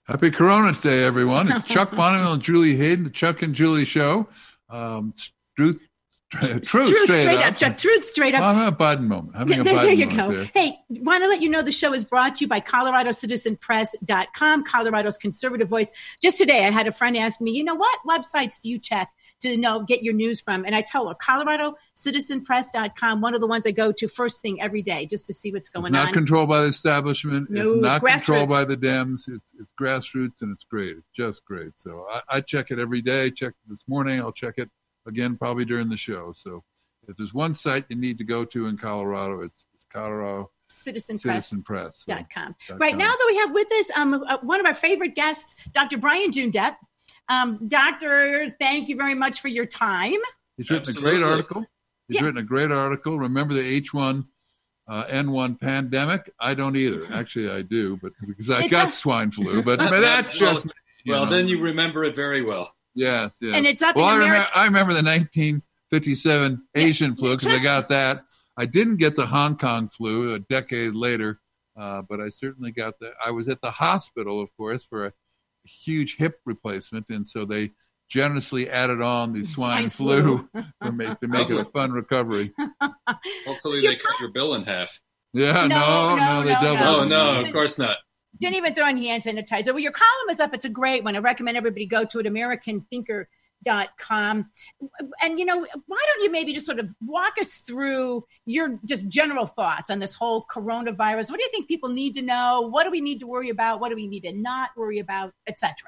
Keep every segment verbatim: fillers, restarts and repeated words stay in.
Happy Corona Day, everyone. It's Chuck Bonneville and Julie Hayden, the Chuck and Julie Show. Um, truth, truth, truth straight, straight up. up. Chuck, truth straight up. I'm having a Biden moment. Having Yeah, a there, Biden there you moment go. there. Hey, want to let you know the show is brought to you by Colorado Citizen Press dot com, Colorado's conservative voice. Just today, I had a friend ask me, you know, what websites do you check to know get your news from? And I tell her, Colorado Citizen Press dot com, one of the ones I go to first thing every day just to see what's going it's not on. controlled by the establishment. No, it's not grassroots. controlled by the Dems. It's it's grassroots, and it's great. It's just great. So I, I check it every day. I checked it this morning. I'll check it again probably during the show. So if there's one site you need to go to in Colorado, it's, it's Colorado Citizen Press Citizen Press dot com. So, right now, that we have with us um, uh, one of our favorite guests, Doctor Brian Joon-Depp. Um, doctor, thank you very much for your time. He's written Absolutely. a great article. He's Yeah. written a great article. Remember the H one N one pandemic? I don't either. Actually, I do, but because I It's got a- swine flu. But, but that's just me, you Well, know. then you remember it very well. Yes, yes. And it's up well, in I remember, America. I remember the nineteen fifty-seven Asian flu because I Check- got that. I didn't get the Hong Kong flu a decade later, uh, but I certainly got that. I was at the hospital, of course, for a huge hip replacement, and so they generously added on the swine, Swine flu, flu. to make to make it a fun recovery. Hopefully they cut your bill in half. Yeah, No, no, no, they no, doubled. no. Oh, it. no, of course not. Didn't even throw in hand sanitizer. Well, your column is up. It's a great one. I recommend everybody go to it, American Thinker dot com. And, you know, why don't you maybe just sort of walk us through your just general thoughts on this whole coronavirus? What do you think people need to know? What do we need to worry about? What do we need to not worry about, et cetera?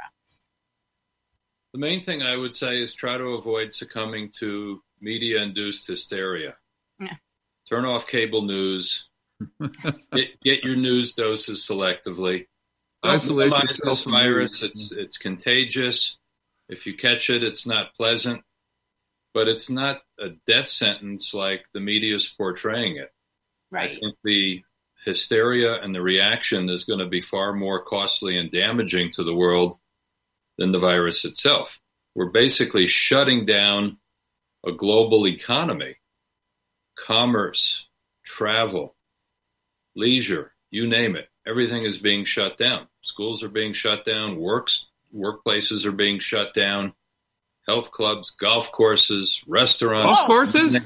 The main thing I would say is try to avoid succumbing to media-induced hysteria. Yeah. Turn off cable news. get, get your news doses selectively. Don't Isolate minimize yourself this from virus. news. It's it's contagious. If you catch it, it's not pleasant, but it's not a death sentence like the media is portraying it. I Right. think the hysteria and the reaction is going to be far more costly and damaging to the world than the virus itself. We're basically shutting down a global economy, commerce, travel, leisure, you name it. Everything is being shut down. Schools are being shut down. Works, workplaces are being shut down. Health clubs, golf courses, restaurants. Golf courses?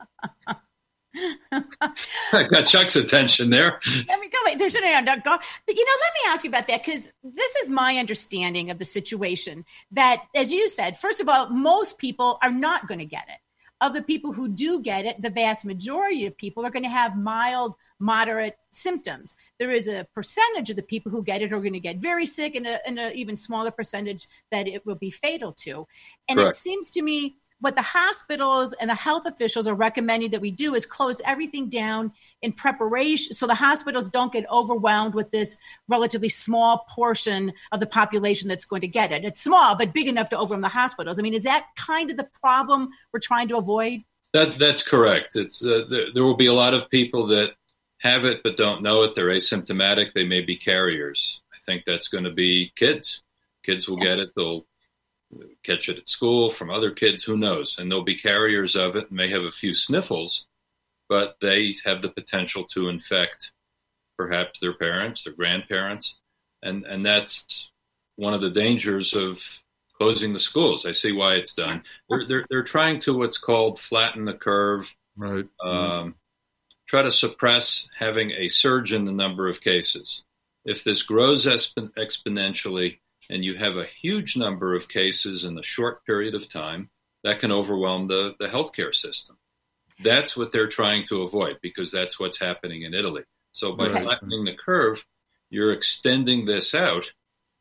I got Chuck's attention there. Let me go. Wait, there's an end. Go. You know, let me ask you about that because this is my understanding of the situation. That, as you said, first of all, most people are not going to get it. Of the people who do get it, the vast majority of people are going to have mild, moderate symptoms. There is a percentage of the people who get it who are going to get very sick, and an even smaller percentage that it will be fatal to. And Correct. It seems to me what the hospitals and the health officials are recommending that we do is close everything down in preparation so the hospitals don't get overwhelmed with this relatively small portion of the population that's going to get it. It's small, but big enough to overwhelm the hospitals. I mean, is that kind of the problem we're trying to avoid? That that's correct. It's uh, there, there will be a lot of people that have it but don't know it. They're asymptomatic. They may be carriers. I think that's going to be kids. Kids will get it. They'll catch it at school from other kids, who knows? And they'll be carriers of it and may have a few sniffles, but they have the potential to infect perhaps their parents, their grandparents. And, and that's one of the dangers of closing the schools. I see why it's done. They're, they're, they're trying to what's called flatten the curve, Right. um, try to suppress having a surge in the number of cases. If this grows exp- exponentially, and you have a huge number of cases in a short period of time, that can overwhelm the, the healthcare system. That's what they're trying to avoid, because that's what's happening in Italy. So by Right. flattening the curve, you're extending this out.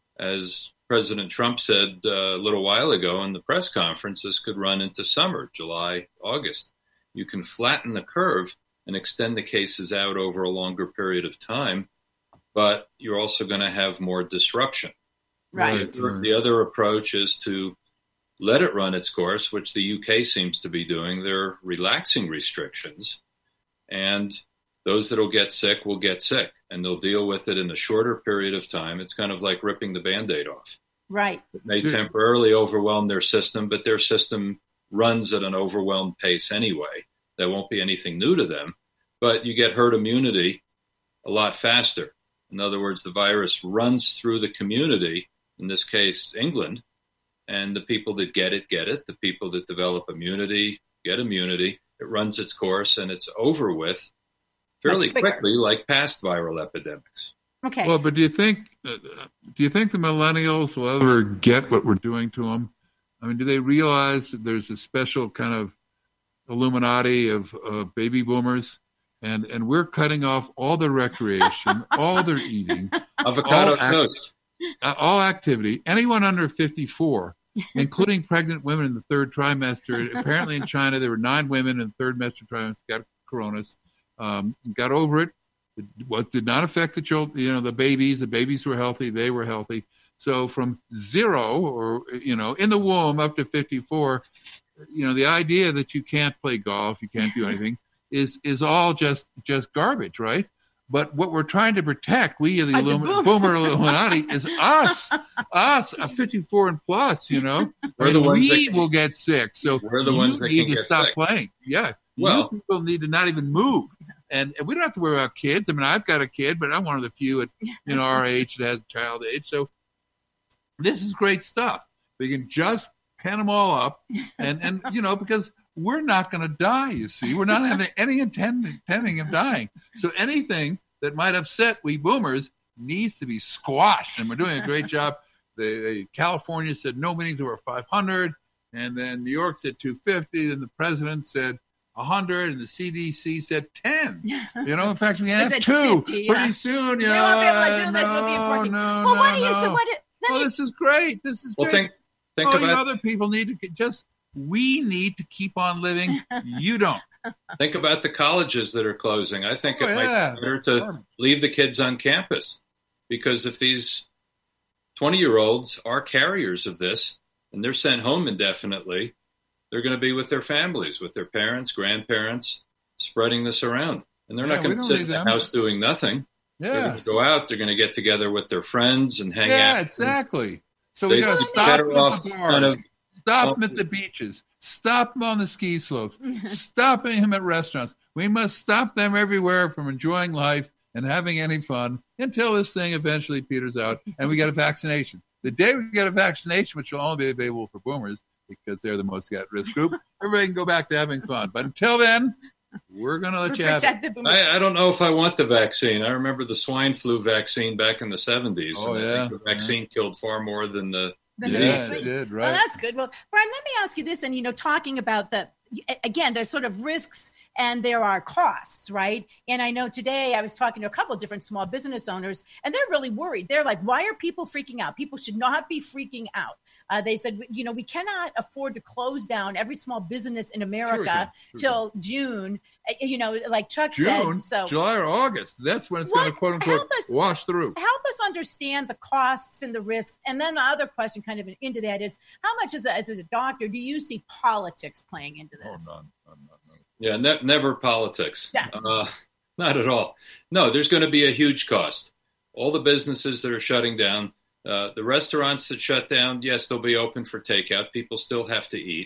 As President Trump said uh, a little while ago in the press conference, this could run into summer, July, August. You can flatten the curve and extend the cases out over a longer period of time, but you're also going to have more disruption. Right. The, the other approach is to let it run its course, which the U K seems to be doing. They're relaxing restrictions, and those that will get sick will get sick, and they'll deal with it in a shorter period of time. It's kind of like ripping the Band-Aid off. Right. It may temporarily overwhelm their system, but their system runs at an overwhelmed pace anyway. That won't be anything new to them, but you get herd immunity a lot faster. In other words, the virus runs through the community, in this case, England, and the people that get it, get it. The people that develop immunity, get immunity. It runs its course, and it's over with fairly quickly, like past viral epidemics. Okay. Well, but do you think uh, do you think the millennials will ever get what we're doing to them? I mean, do they realize that there's a special kind of Illuminati of uh, baby boomers, and and we're cutting off all their recreation, all their eating, avocado all, toast, act, all activity. Anyone under fifty-four, including pregnant women in the third trimester. Apparently, in China, there were nine women in the third trimester trimester got coronas, um, got over it. It what did not affect the children, you know, the babies. The babies were healthy. They were healthy. So from zero, or you know, in the womb up to fifty-four, you know, the idea that you can't play golf, you can't do anything, is is all just just garbage, right? But what we're trying to protect, we the, Illumi- the boomer Illuminati, is us, us, a fifty-four and plus. You know, we're the ones we that can, will get sick. So we're the you ones that need can to get stop sick. playing. Yeah, well, you people need to not even move. And we don't have to worry about kids. I mean, I've got a kid, but I'm one of the few at you know our age that has child age. So this is great stuff. We can just pen them all up, and and you know because we're not going to die. You see, we're not having any intent, intending of dying. So anything that might upset we boomers needs to be squashed, and we're doing a great job. The, the California said no meetings over five hundred, and then New York said two fifty. Then the president said one hundred, and the C D C said ten. You know, in fact, we have two fifty, pretty yeah. soon. You we know, won't be able to do no, this. We'll be importing. no, well, no, what do you? no. So what? Well, me, this is great. This is well, great. think think All you about other people need to get, just. We need to keep on living. You don't. think about the colleges that are closing. I think Oh, it might yeah. be better to leave the kids on campus, because if these twenty-year-olds are carriers of this and they're sent home indefinitely, they're going to be with their families, with their parents, grandparents, spreading this around. And they're Yeah, not going we to don't sit need in the them. house doing nothing. They're Yeah. going to go out. They're going to get together with their friends and hang Yeah, out. exactly. So They- we got to they're stop better them off at the kind bars. of- Stop them at the beaches. Stop them on the ski slopes. Stop them at restaurants. We must stop them everywhere from enjoying life and having any fun until this thing eventually peters out and we get a vaccination. The day we get a vaccination, which will only be available for boomers because they're the most at-risk group, everybody can go back to having fun. But until then, we're going to let you have it. the boomers. I, I don't know if I want the vaccine. I remember the swine flu vaccine back in the seventies. Oh, and I yeah. think the vaccine killed far more than the The disease. Yeah, vaccine. it did, right. Well, that's good. Well, Brian, let me ask you this. And, you know, talking about the, again, there's sort of risks and there are costs, right? And I know today I was talking to a couple of different small business owners, and they're really worried. They're like, why are people freaking out? People should not be freaking out. Uh, they said, you know, we cannot afford to close down every small business in America Sure till June, uh, you know, like Chuck June, said. So July or August. That's when it's What? going to, quote unquote, Help us- wash through. help us understand the costs and the risks. And then the other question kind of into that is, how much as a, as a doctor do you see politics playing into this? Oh, none, none, none, none. Yeah, ne- never politics. Yeah. Uh, not at all. No, there's going to be a huge cost. All the businesses that are shutting down, uh, the restaurants that shut down, yes, they'll be open for takeout. People still have to eat.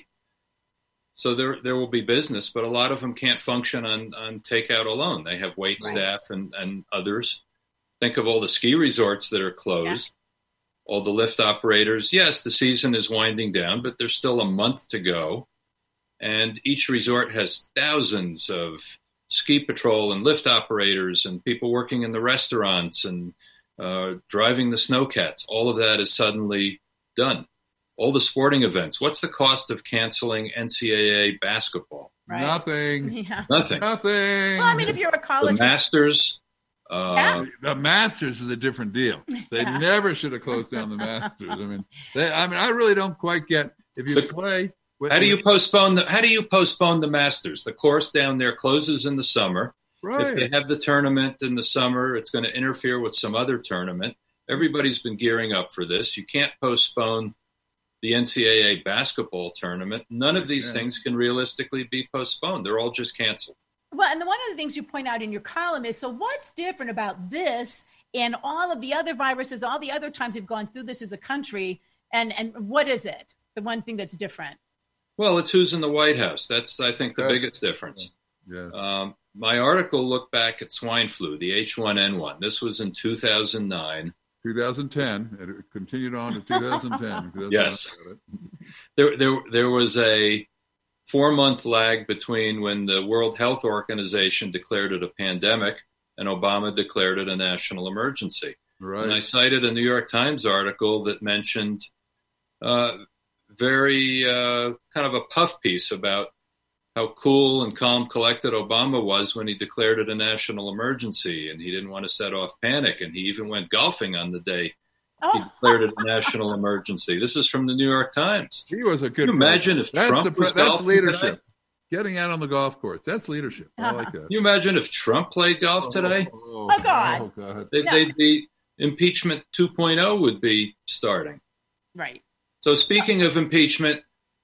So there there will be business, but a lot of them can't function on, on takeout alone. They have wait Right. staff and, and others. Think of all the ski resorts that are closed, all the lift operators. Yes, the season is winding down, but there's still a month to go. And each resort has thousands of ski patrol and lift operators and people working in the restaurants and uh, driving the snowcats. All of that is suddenly done. All the sporting events. What's the cost of canceling N C double A basketball? Right. Nothing. Yeah. Nothing. Nothing. Well, I mean, if you're a The college, Masters. Uh, Yeah. The Masters is a different deal. They Yeah. never should have closed down the Masters. I mean, they, I mean, I really don't quite get if you But play. With, How do you postpone the How do you postpone the Masters? The course down there closes in the summer. right? If they have the tournament in the summer, it's going to interfere with some other tournament. Everybody's been gearing up for this. You can't postpone the N C double A basketball tournament. None of these Yeah. things can realistically be postponed. They're all just canceled. well, and the, one of the things you point out in your column is, so what's different about this and all of the other viruses, all the other times we've gone through this as a country, and, and what is it? The one thing that's different. Well, it's who's in the White House. That's, I think, the Yes. biggest difference. Yes. Um, my article looked back at swine flu, the H one N one. This was in two thousand nine. two thousand ten, and it continued on to two thousand ten. Yes. There, there, there was a four-month lag between when the World Health Organization declared it a pandemic and Obama declared it a national emergency. Right. And I cited a New York Times article that mentioned uh, very uh, kind of a puff piece about how cool and calm, collected Obama was when he declared it a national emergency, and he didn't want to set off panic, and he even went golfing on the day Oh. he declared it a national emergency. This is from the New York Times. He was a good. Can you imagine if that's Trump the, was that's golfing leadership. today? Getting out on the golf course. That's leadership. I like that. Can you imagine if Trump played golf today? Oh, oh, Oh, God. Oh, God. They, No. They'd be impeachment two point oh would be starting. Right. So speaking of impeachment,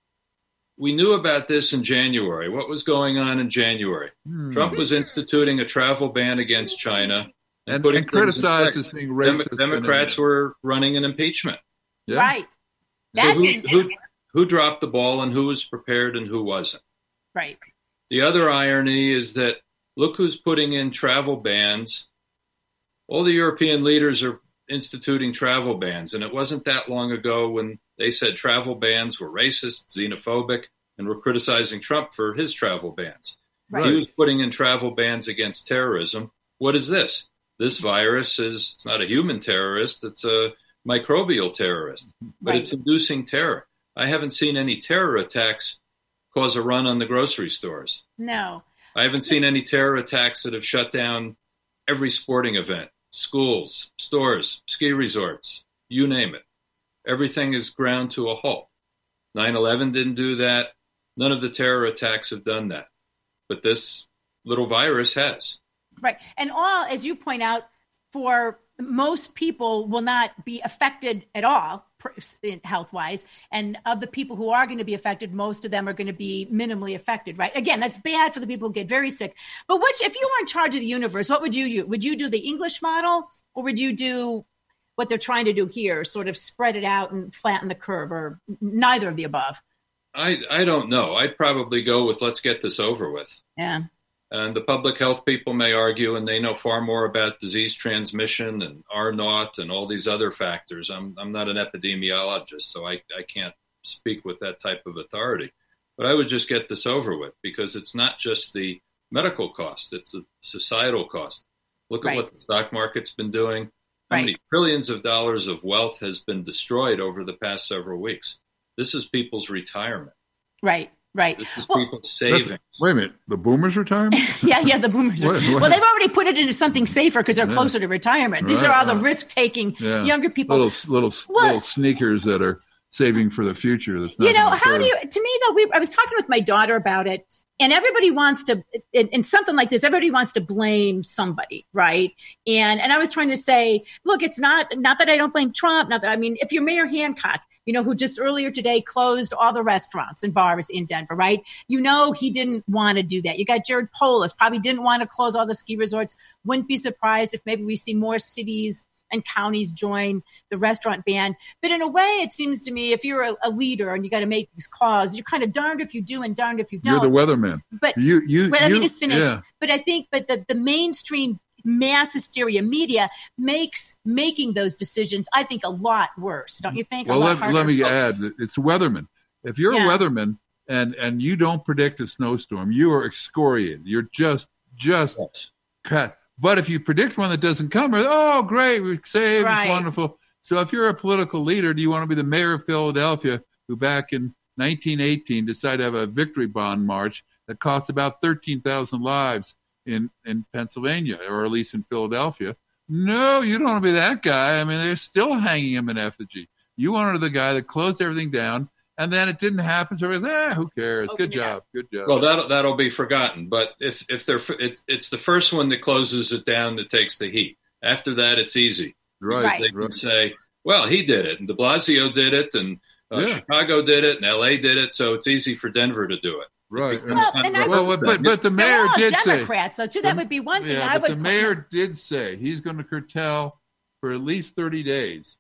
we knew about this in January. What was going on in January? Hmm. Trump was instituting a travel ban against China and, putting and things in criticized place. as being racist. Dem- Democrats and, were running an impeachment. yeah. Right. So That who, didn't who, happen. who dropped the ball and who was prepared and who wasn't? Right. The other irony is that look who's putting in travel bans. All the European leaders are instituting travel bans, and it wasn't that long ago when they said travel bans were racist, xenophobic, and were criticizing Trump for his travel bans. Right. He was putting in travel bans against terrorism. What is this? This virus is it's not a human terrorist, it's a microbial terrorist, but Right. it's inducing terror. I haven't seen any terror attacks cause a run on the grocery stores. No. I haven't seen any terror attacks that have shut down every sporting event, schools, stores, ski resorts, you name it. Everything is ground to a halt. nine eleven didn't do that. None of the terror attacks have done that. But this little virus has. Right. And all, as you point out, for most people will not be affected at all health wise. And of the people who are going to be affected, most of them are going to be minimally affected. Right. Again, that's bad for the people who get very sick. But which, if you were in charge of the universe, what would you do? Would you do the English model, or would you do what they're trying to do here, sort of spread it out and flatten the curve, or neither of the above? I, I don't know. I'd probably go with let's get this over with. Yeah. And the public health people may argue, and they know far more about disease transmission and R naught and all these other factors. I'm I'm not an epidemiologist, so I, I can't speak with that type of authority. But I would just get this over with, because it's not just the medical cost, it's the societal cost. Look Right. at what the stock market's been doing. How Right. many trillions of dollars of wealth has been destroyed over the past several weeks? This is people's retirement. Right. Right. This is Well, people's savings. Wait a minute. The boomers' retirement? yeah, yeah, the boomers. Are, What- what- well, they've already put it into something safer because they're Yeah. closer to retirement. These Right, are all the right. risk-taking Yeah. younger people. Little little What? little sneakers that are saving for the future. That's not You know, gonna how occur. do you, to me though, we, I was talking with my daughter about it, and everybody wants to, in, in something like this, everybody wants to blame somebody, right? And, and I was trying to say, look, it's not, not that I don't blame Trump, not that, I mean, if you're Mayor Hancock, you know, who just earlier today closed all the restaurants and bars in Denver, right? You know, he didn't want to do that. You got Jared Polis, probably didn't want to close all the ski resorts. Wouldn't be surprised if maybe we see more cities and counties join the restaurant ban. But in a way, it seems to me, if you're a, a leader and you got to make these calls, you're kind of darned if you do and darned if you don't. You're the weatherman. But You you well, let you, me just finish. Yeah. But I think, but the, the mainstream mass hysteria media makes making those decisions, I think, a lot worse. Don't you think? A Well, lot let, harder. let me add that it's weatherman. If you're Yeah. a weatherman and and you don't predict a snowstorm, you are excoriated. You're just just Yes. cut. But if you predict one that doesn't come, oh, great, we saved, Right. it's wonderful. So if you're a political leader, do you want to be the mayor of Philadelphia, who back in nineteen eighteen decided to have a victory bond march that cost about thirteen thousand lives in, in Pennsylvania, or at least in Philadelphia? No, you don't want to be that guy. I mean, they're still hanging him in effigy. You wanted the guy that closed everything down, and then it didn't happen. So everybody's, ah, who cares? Open Good it up. job. Good job. Well, that'll that'll be forgotten. But if if they're it's it's the first one that closes it down that takes the heat. After that, it's easy. right. Right. They can right. say, "Well, he did it, and De Blasio did it, and uh, Yeah. Chicago did it, and L A did it." So it's easy for Denver to do it. Right. Well, Well, and I- Well, but, but, but the They're mayor all did say, Democrats, so too, that would be one thing. yeah, I but would the put- mayor did say he's going to curtail for at least thirty days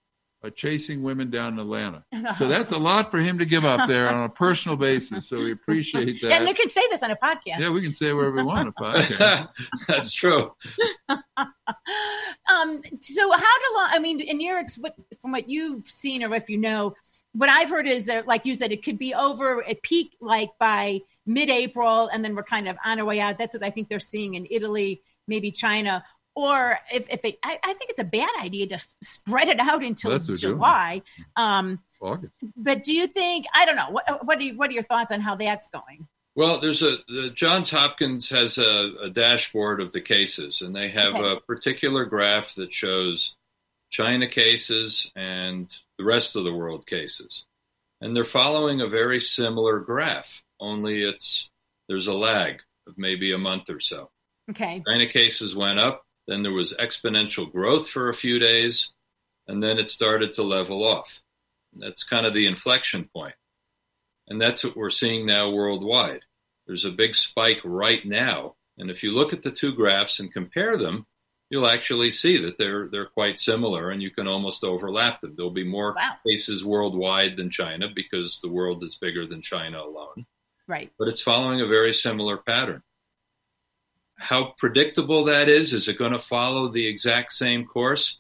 uh, chasing women down in Atlanta. So that's a lot for him to give up there on a personal basis. So we appreciate that. And we can say this on a podcast. Yeah, we can say whatever we want on a podcast. That's true. um, so how do I mean, in your, what, from what you've seen or if you know, what I've heard is that, like you said, it could be over at peak like by mid-April, and then we're kind of on our way out. That's what I think they're seeing in Italy, maybe China. Or if, if it, I, I think it's a bad idea to f- spread it out until July. Um, August. But do you think, I don't know, what, what, are you, what are your thoughts on how that's going? Well, there's a, the Johns Hopkins has a, a dashboard of the cases, and they have okay. a particular graph that shows China cases and the rest of the world cases. And they're following a very similar graph, only it's, there's a lag of maybe a month or so. Okay. China cases went up. Then there was exponential growth for a few days, and then it started to level off. That's kind of the inflection point. And that's what we're seeing now worldwide. There's a big spike right now. And if you look at the two graphs and compare them, you'll actually see that they're they're quite similar, and you can almost overlap them. There'll be more wow. cases worldwide than China because the world is bigger than China alone. Right. But it's following a very similar pattern. How predictable that is, is it going to follow the exact same course?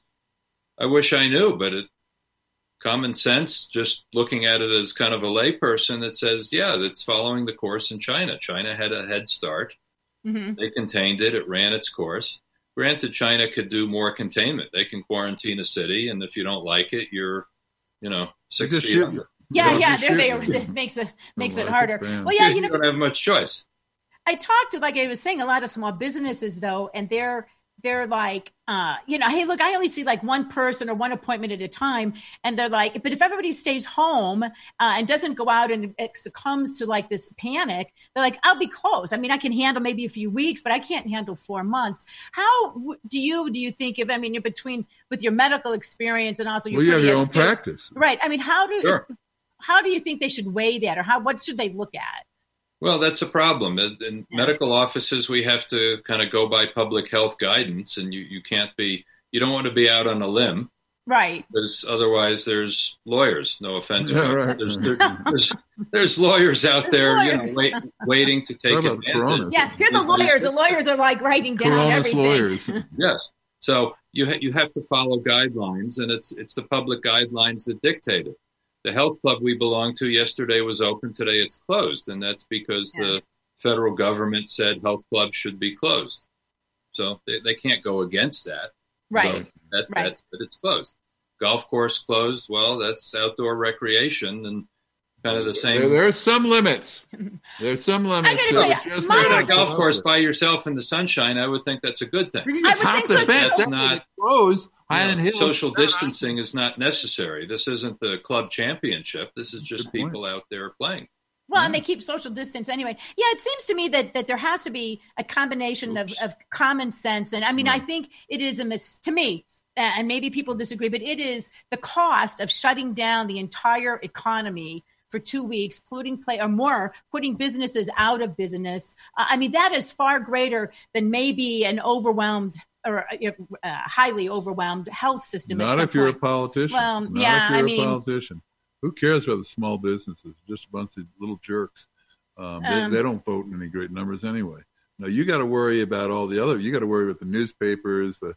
I wish I knew, but it, common sense, just looking at it as kind of a layperson that says, yeah, that's following the course in China. China had a head start. Mm-hmm. They contained it. It ran its course. Granted, China could do more containment. They can quarantine a city, and if you don't like it, you're, you know, six feet under. Yeah, yeah, there they are. It makes it makes it harder. Well, yeah, you know, you don't have much choice. I talked to, like I was saying, a lot of small businesses though, and they're they're like, uh, you know, hey, look, I only see like one person or one appointment at a time, and they're like, but if everybody stays home uh, and doesn't go out and it succumbs to like this panic, they're like, I'll be closed. I mean, I can handle maybe a few weeks, but I can't handle four months. How do you do you think if I mean you're between with your medical experience and also your well, you have your own astute, practice, right? I mean, how do sure. how do you think they should weigh that, or how what should they look at? Well, that's a problem. In, in yeah. medical offices, we have to kind of go by public health guidance, and you, you can't be, you don't want to be out on a limb. Right. Because otherwise there's lawyers, no offense. Yeah, right. There's, there, there's, there's lawyers out there's there, lawyers. you know, wait, waiting to take advantage. Yeah, you're the lawyers. The lawyers are like writing down Corona's everything. lawyers. Yes. So you ha- you have to follow guidelines, and it's it's the public guidelines that dictate it. The health club we belong to yesterday was open. Today it's closed, and that's because yeah. the federal government said health clubs should be closed. So they, they can't go against that. Right. That, right. That, that it's closed. Golf course closed. Well, that's outdoor recreation and kind of the same. There, there are some limits. There's some limits. I gotta tell you, if you're at a golf course by yourself in the sunshine, I would think that's a good thing. You can just hop the fence. That's not closed. You know, social distancing is not necessary. This isn't the club championship. This is just people out there playing. Well, yeah. And they keep social distance anyway. Yeah, it seems to me that that there has to be a combination of, of common sense. And I mean, right. I think it is a mis- to me, and maybe people disagree, but it is the cost of shutting down the entire economy for two weeks, putting play or more, putting businesses out of business. Uh, I mean, that is far greater than maybe an overwhelmed or uh, highly overwhelmed health system. Not if you're point. a politician. Well, Not yeah, if you're I a mean, politician. Who cares about the small businesses? Just a bunch of little jerks. Um, they, um, they don't vote in any great numbers anyway. No, you got to worry about all the other. You got to worry about the newspapers, the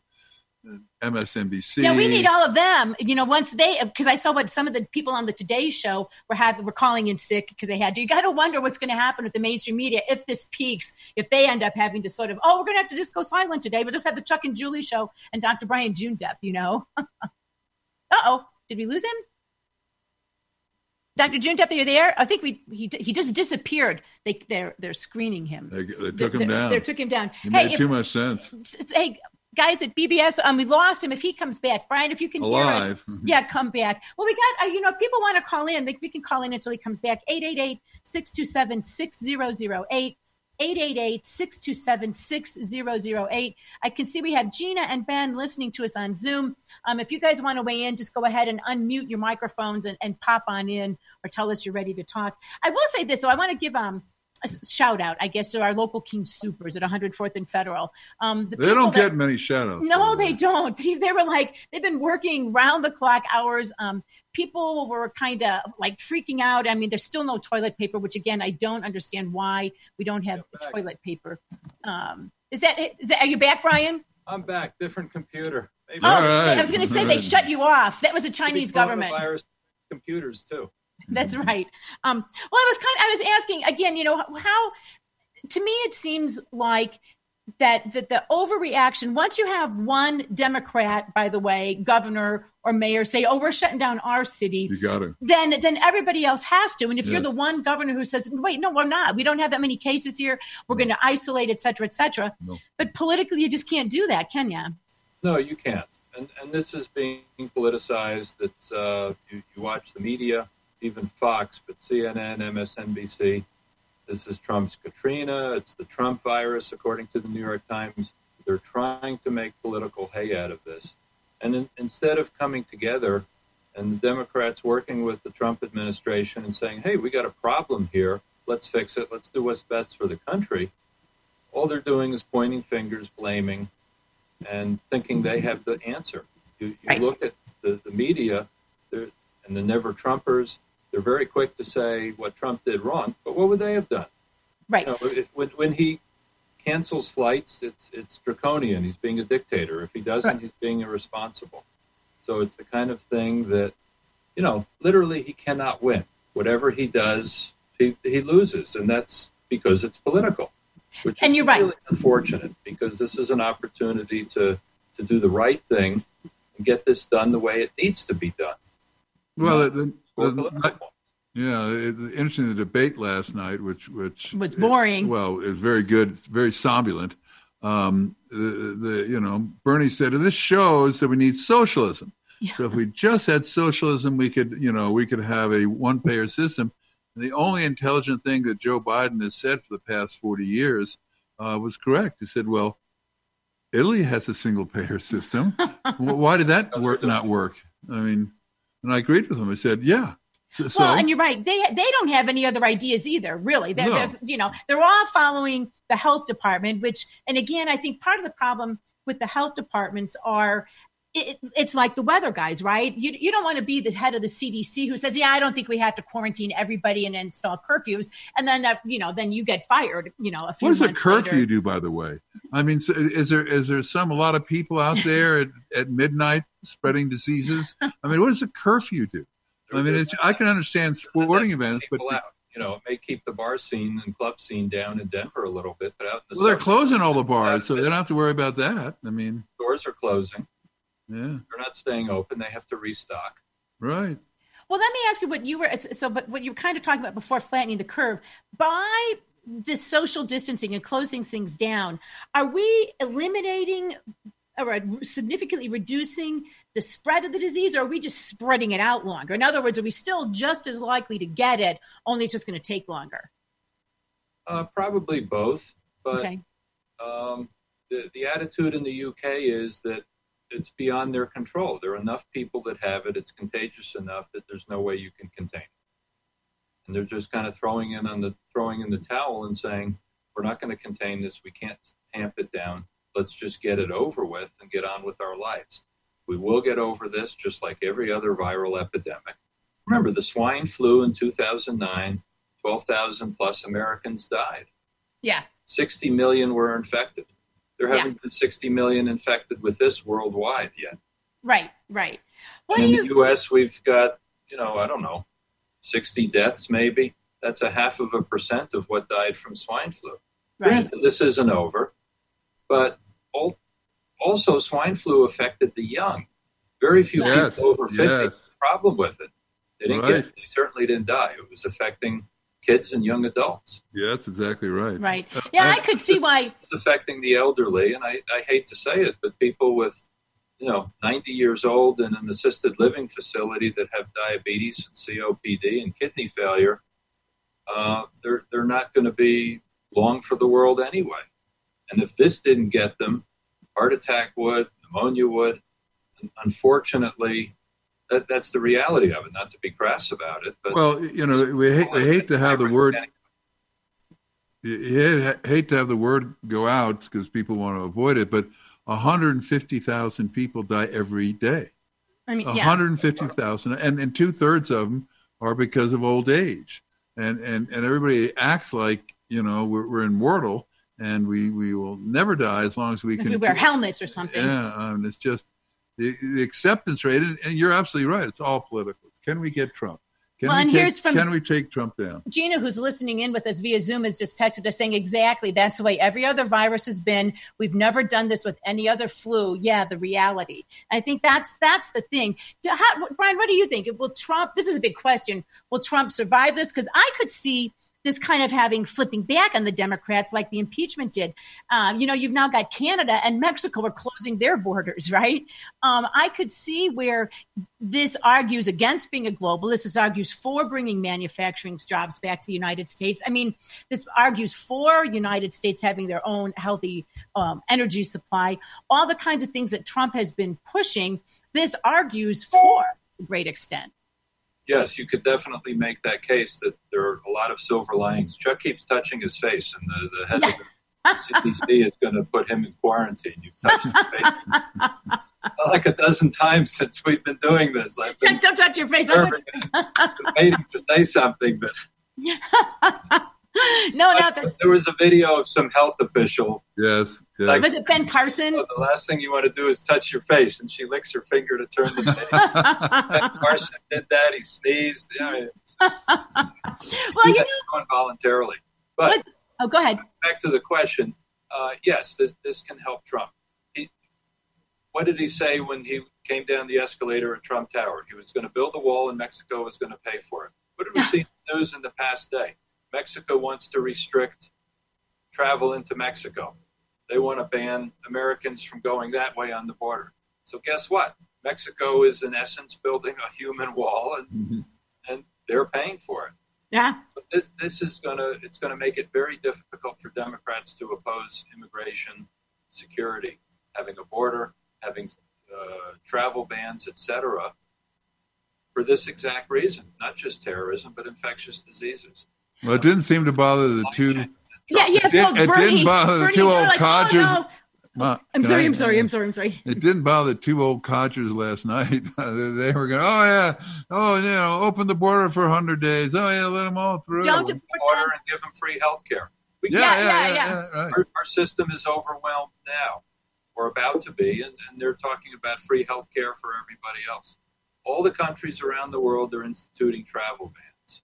M S N B C. Yeah, we need all of them. You know, once they, because I saw what some of the people on the Today Show were having, were calling in sick because they had to. You got to wonder what's going to happen with the mainstream media if this peaks, if they end up having to sort of, oh, we're going to have to just go silent today. We'll just have the Chuck and Julie show and Doctor Brian June Depp, you know. Uh-oh, did we lose him? Doctor June Depp, are you there? I think we he he just disappeared. They they're they're screening him. They, they took him they, down. They took him down. He hey, made if, too much sense. It's, it's, hey, guys at B B S, um, we lost him. If he comes back, Brian, if you can Alive. hear us, yeah, come back. Well, we got uh, you know, if people want to call in, they, we can call in until he comes back. eight eight eight, six two seven, six zero zero eight eight eight eight, six two seven, six zero zero eight. I can see we have Gina and Ben listening to us on Zoom. Um, if you guys want to weigh in, just go ahead and unmute your microphones and, and pop on in or tell us you're ready to talk. I will say this, so I want to give um a shout out, I guess, to our local King Supers at one hundred fourth and Federal. Um, the they don't that, get many shout outs. No, they don't. They were like, they've been working round the clock hours. Um, people were kind of like freaking out. I mean, there's still no toilet paper, which again, I don't understand why we don't have toilet paper. Um, is that, is that, are you back, Brian? I'm back. Different computer. Maybe. Oh, right. I was going to say All they right. shut you off. That was a Chinese government. Virus computers too. That's right. Um, well, I was kind of, I was asking again, you know, how, to me, it seems like that, that the overreaction, once you have one Democrat, by the way, governor or mayor say, oh, we're shutting down our city, you got it. Then, then everybody else has to. And if yes. you're the one governor who says, wait, no, we're not, we don't have that many cases here, we're no. going to isolate, et cetera, et cetera. No. But politically, you just can't do that, can you? No, you can't. And, and this is being politicized. It's, uh, you, you watch the media, even Fox, but C N N, M S N B C. This is Trump's Katrina. It's the Trump virus, according to the New York Times. They're trying to make political hay out of this. And in, instead of coming together and the Democrats working with the Trump administration and saying, hey, we got a problem here. Let's fix it. Let's do what's best for the country. All they're doing is pointing fingers, blaming, and thinking they have the answer. You, you right. look at the, the media and the Never Trumpers. They're very quick to say what Trump did wrong, but what would they have done? Right. You know, if, when, when he cancels flights, it's it's draconian. He's being a dictator. If he doesn't, right. he's being irresponsible. So it's the kind of thing that, you know, literally he cannot win. Whatever he does, he, he loses, and that's because it's political. Which and is you're really right. unfortunate, because this is an opportunity to, to do the right thing and get this done the way it needs to be done. Well, the, the, the, yeah, it, interesting, the debate last night, which which was boring. It, well, it's very good, very somnolent. Um, the, the you know Bernie said, this shows that we need socialism. Yeah. So if we just had socialism, we could you know we could have a one payer system. And the only intelligent thing that Joe Biden has said for the past forty years uh, was correct. He said, well, Italy has a single payer system. Why did that work not work? I mean, and I agreed with him. I said, yeah. So, well, and you're right. They they don't have any other ideas either, really. They're, no. they're, you know, they're all following the health department, which, and again, I think part of the problem with the health departments are, it, it's like the weather guys, right? You you don't want to be the head of the C D C who says, yeah, I don't think we have to quarantine everybody and install curfews. And then, uh, you know, then you get fired, you know, a few months later. What does a curfew do, by the way? I mean, so is there is there some, a lot of people out there at, at midnight spreading diseases? I mean, what does a curfew do? I mean, it's, I can understand sporting events, but out. You know, it may keep the bar scene and club scene down in Denver a little bit, but out in the well, they're closing all the bars, so they don't have to worry about that. I mean, stores are closing. Yeah, they're not staying open. They have to restock. Right. Well, let me ask you what you were so, but what you were kind of talking about before, flattening the curve by this social distancing and closing things down. Are we eliminating or significantly reducing the spread of the disease, or are we just spreading it out longer? In other words, are we still just as likely to get it, only it's just going to take longer? Uh, probably both. But okay. um, the, the attitude in the U K is that it's beyond their control. There are enough people that have it. It's contagious enough that there's no way you can contain it. And they're just kind of throwing in on the throwing in the towel and saying, we're not going to contain this. We can't tamp it down. Let's just get it over with and get on with our lives. We will get over this just like every other viral epidemic. Remember, the swine flu in two thousand nine, twelve thousand plus Americans died. Yeah. sixty million were infected. There haven't yeah. been sixty million infected with this worldwide yet. Right, right. What and do in you... the U S, we've got, you know, I don't know, sixty deaths maybe. That's a half of a percent of what died from swine flu. Right. This isn't over. But also, swine flu affected the young. Very few yes, people over fifty yes. had a problem with it. They didn't right. get, they certainly didn't die. It was affecting kids and young adults. Yeah, that's exactly right. Right. Yeah, I could see why. It's affecting the elderly, and I, I hate to say it, but people with, you know, ninety years old in an assisted living facility that have diabetes and C O P D and kidney failure, uh, they're they're not going to be long for the world anyway. And if this didn't get them, heart attack would, pneumonia would. And unfortunately, that, that's the reality of it, not to be crass about it. But well, you know, we hate, we hate to have the word, you hate to have the word go out because people want to avoid it, but one hundred fifty thousand people die every day. I mean, one yeah. hundred fifty thousand, and, and two thirds of them are because of old age. And, and, and everybody acts like, you know, we're, we're immortal and we, we will never die as long as we if can. we wear helmets or something. Yeah. Um, it's just the, the acceptance rate. And, and you're absolutely right. It's all political. Can we get Trump? Can, well, we and take, here's from can we take Trump down? Gina, who's listening in with us via Zoom, has just texted us saying exactly that's the way every other virus has been. We've never done this with any other flu. Yeah, the reality. I think that's that's the thing. How, Brian, what do you think? Will Trump, this is a big question, will Trump survive this? Because I could see this kind of having flipping back on the Democrats like the impeachment did. Um, you know, you've now got Canada and Mexico are closing their borders, right? Um, I could see where this argues against being a globalist. This argues for bringing manufacturing jobs back to the United States. I mean, this argues for United States having their own healthy um, energy supply, all the kinds of things that Trump has been pushing. This argues for a great extent. Yes, you could definitely make that case that there are a lot of silver linings. Chuck keeps touching his face, and the, the head of the C D C is going to put him in quarantine. You've touched his face like a dozen times since we've been doing this. I've been don't touch your face. Don't touch I've been waiting to say something, but no, no. That's... There was a video of some health official. Yes. yes. Like, was it Ben Carson? Oh, the last thing you want to do is touch your face, and she licks her finger to turn the video. Ben Carson did that. He sneezed. Yeah, I mean, well, you know, involuntarily. But what? Oh, go ahead. Back to the question. Uh, yes, this, this can help Trump. He, what did he say when he came down the escalator at Trump Tower? He was going to build a wall, and Mexico was going to pay for it. What did we see in the news in the past day? Mexico wants to restrict travel into Mexico. They want to ban Americans from going that way on the border. So guess what? Mexico is in essence building a human wall, and mm-hmm. and they're paying for it. Yeah. But th- this is gonna it's gonna make it very difficult for Democrats to oppose immigration, security, having a border, having uh, travel bans, et cetera, for this exact reason. Not just terrorism, but infectious diseases. Well, it didn't seem to bother the two. Yeah, yeah. It, did, no, it Bernie, didn't bother the Bernie, two old like, codgers. Oh, no. Ma, I'm sorry, I, I'm sorry, I'm sorry, I'm sorry. It didn't bother the two old codgers last night. they were going, oh, yeah, oh, you know, open the border for one hundred days. Oh, yeah, let them all through. Don't deport them and give them free health care. Yeah, yeah, yeah, yeah. yeah, yeah. yeah right. our, our system is overwhelmed now. We're about to be, and, and they're talking about free health care for everybody else. All the countries around the world are instituting travel bans.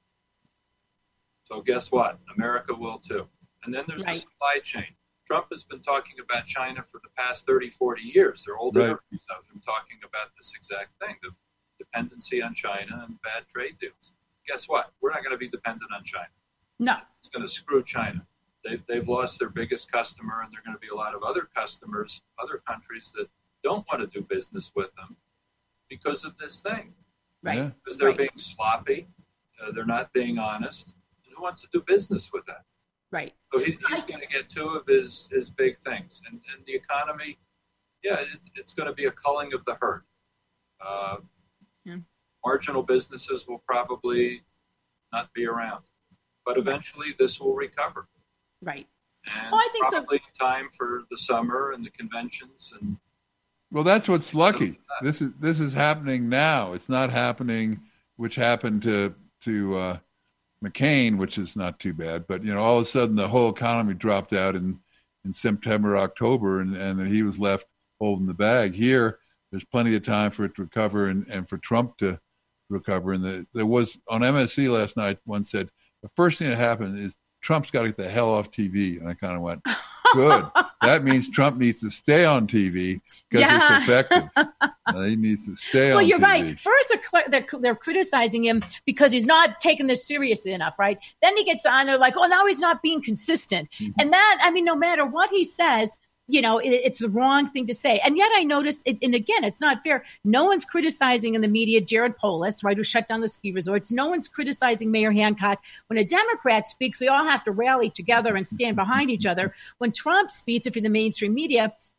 So guess what? America will too. And then there's right. the supply chain. Trump has been talking about China for the past thirty, forty years. There are old right. interviews of him talking about this exact thing, the dependency on China and bad trade deals. Guess what? We're not going to be dependent on China. No. It's going to screw China. They've, they've lost their biggest customer, and there are going to be a lot of other customers, other countries that don't want to do business with them because of this thing. Right. Yeah. Because they're right. being sloppy. Uh, they're not being honest. And who wants to do business with that? Right. So he, he's going to get two of his, his big things. And, and the economy, yeah, it, it's going to be a culling of the herd. Uh, yeah. Marginal businesses will probably not be around. But eventually this will recover. Right. And well, I think probably so. time for the summer and the conventions. And well, that's what's lucky. This is this is happening now. It's not happening, which happened to to uh, McCain, which is not too bad. But you know, all of a sudden the whole economy dropped out in, in September, October, and, and then he was left holding the bag. Here, there's plenty of time for it to recover and, and for Trump to recover. And the, there was on M S C last night. One said the first thing that happened is Trump's got to get the hell off T V. And I kind of went, good. That means Trump needs to stay on T V because yeah. it's effective. Uh, he needs to stay well, on T V. Well, you're right. First, they're, they're, they're criticizing him because he's not taking this seriously enough, right? Then he gets on, they're like, oh, now he's not being consistent. Mm-hmm. And that, I mean, no matter what he says, you know, it, it's the wrong thing to say. And yet I noticed, it, and again, it's not fair. No one's criticizing in the media Jared Polis, right, who shut down the ski resorts. No one's criticizing Mayor Hancock. When a Democrat speaks, we all have to rally together and stand behind each other. When Trump speaks, if you're the mainstream media,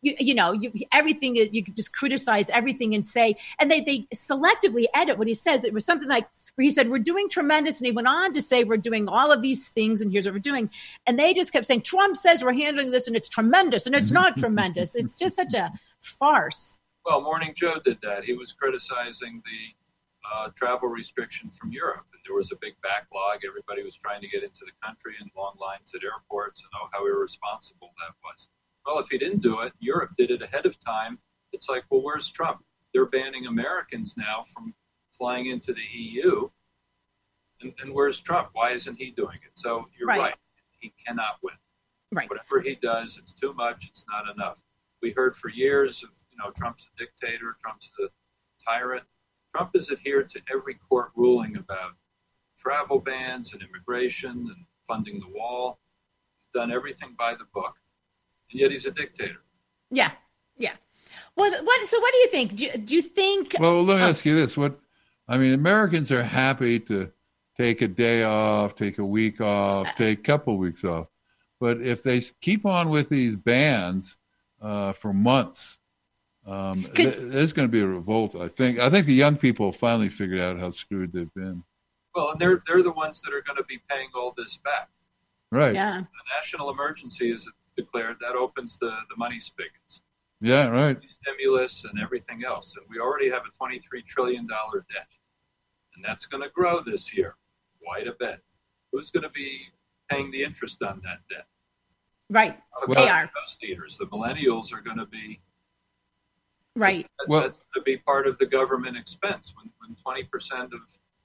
you, you know, you, everything, you could just criticize everything and say, and they, they selectively edit what he says. It was something like, where he said, we're doing tremendous. And he went on to say, we're doing all of these things and here's what we're doing. And they just kept saying, Trump says we're handling this and it's tremendous. And it's not tremendous. It's just such a farce. Well, Morning Joe did that. He was criticizing the uh, travel restriction from Europe. And there was a big backlog. Everybody was trying to get into the country and long lines at airports, and oh, how irresponsible that was. Well, if he didn't do it, Europe did it ahead of time. It's like, well, where's Trump? They're banning Americans now from flying into the E U, and, and where's Trump? Why isn't he doing it? So you're right. right. He cannot win. Right. Whatever he does, it's too much. It's not enough. We heard for years of, you know, Trump's a dictator. Trump's a tyrant. Trump has adhered to every court ruling about travel bans and immigration and funding the wall. He's done everything by the book, and yet he's a dictator. Yeah. Yeah. What, what, so what do you think? Do, do you think? Well, let me ask you this. What, I mean, Americans are happy to take a day off, take a week off, take a couple weeks off. But if they keep on with these bans uh, for months, um, th- there's going to be a revolt, I think. I think the young people finally figured out how screwed they've been. Well, and they're they're the ones that are going to be paying all this back. Right. Yeah. The national emergency is declared. That opens the, the money spigots. Yeah, right. Stimulus and everything else. And we already have a twenty-three trillion dollars debt. And that's going to grow this year, quite a bit. Who's going to be paying the interest on that debt? Right. Well, they are. Those leaders, the millennials are going to be. Right. That, well, that's going to be part of the government expense when, when twenty percent of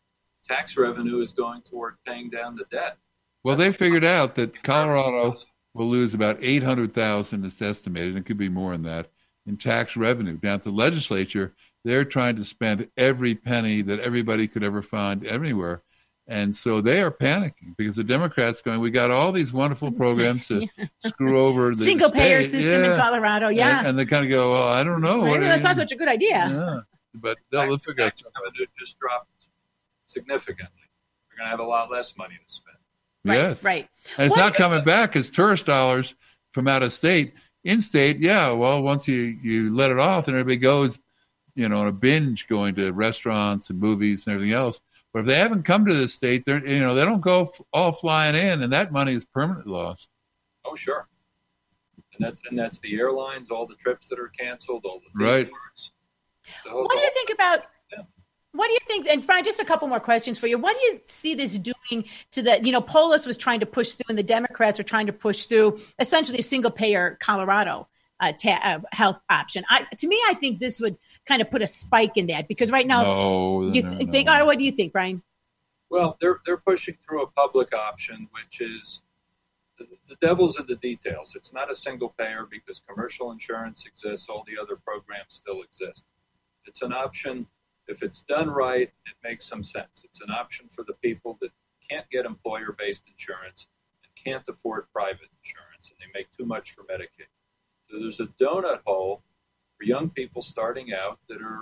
tax revenue is going toward paying down the debt. Well, they figured out that Colorado will lose about eight hundred thousand dollars, it's estimated, and it could be more than that, in tax revenue. Down at the legislature, they're trying to spend every penny that everybody could ever find anywhere. And so they are panicking because the Democrats going, we got all these wonderful programs to yeah. screw over the single state. payer system yeah. in Colorado. Yeah. And, and they kind of go, well, I don't know. Maybe what that's not such a good idea. Yeah. But they'll figure out something. Revenue just dropped significantly. We're going to have a lot less money to spend. Right, yes. Right. And it's what not coming back as tourist dollars from out of state. In state, yeah, well, once you, you let it off and everybody goes, you know, on a binge going to restaurants and movies and everything else. But if they haven't come to this state, they're, you know, they don't go f- all flying in, and that money is permanently lost. Oh, sure. And that's and that's the airlines, all the trips that are canceled, all the theme right. parks. What do you think about? Yeah. What do you think? And Brian, just a couple more questions for you. What do you see this doing to the? You know, Polis was trying to push through, and the Democrats are trying to push through essentially a single-payer Colorado uh, ta- uh, health option. I, to me, I think this would kind of put a spike in that because right now, no, you no, th- think. no. Oh, what do you think, Brian? Well, they're they're pushing through a public option, which is the, the devil's in the details. It's not a single payer because commercial insurance exists. All the other programs still exist. It's an option. If it's done right, it makes some sense. It's an option for the people that can't get employer-based insurance and can't afford private insurance, and they make too much for Medicaid. So there's a donut hole for young people starting out that are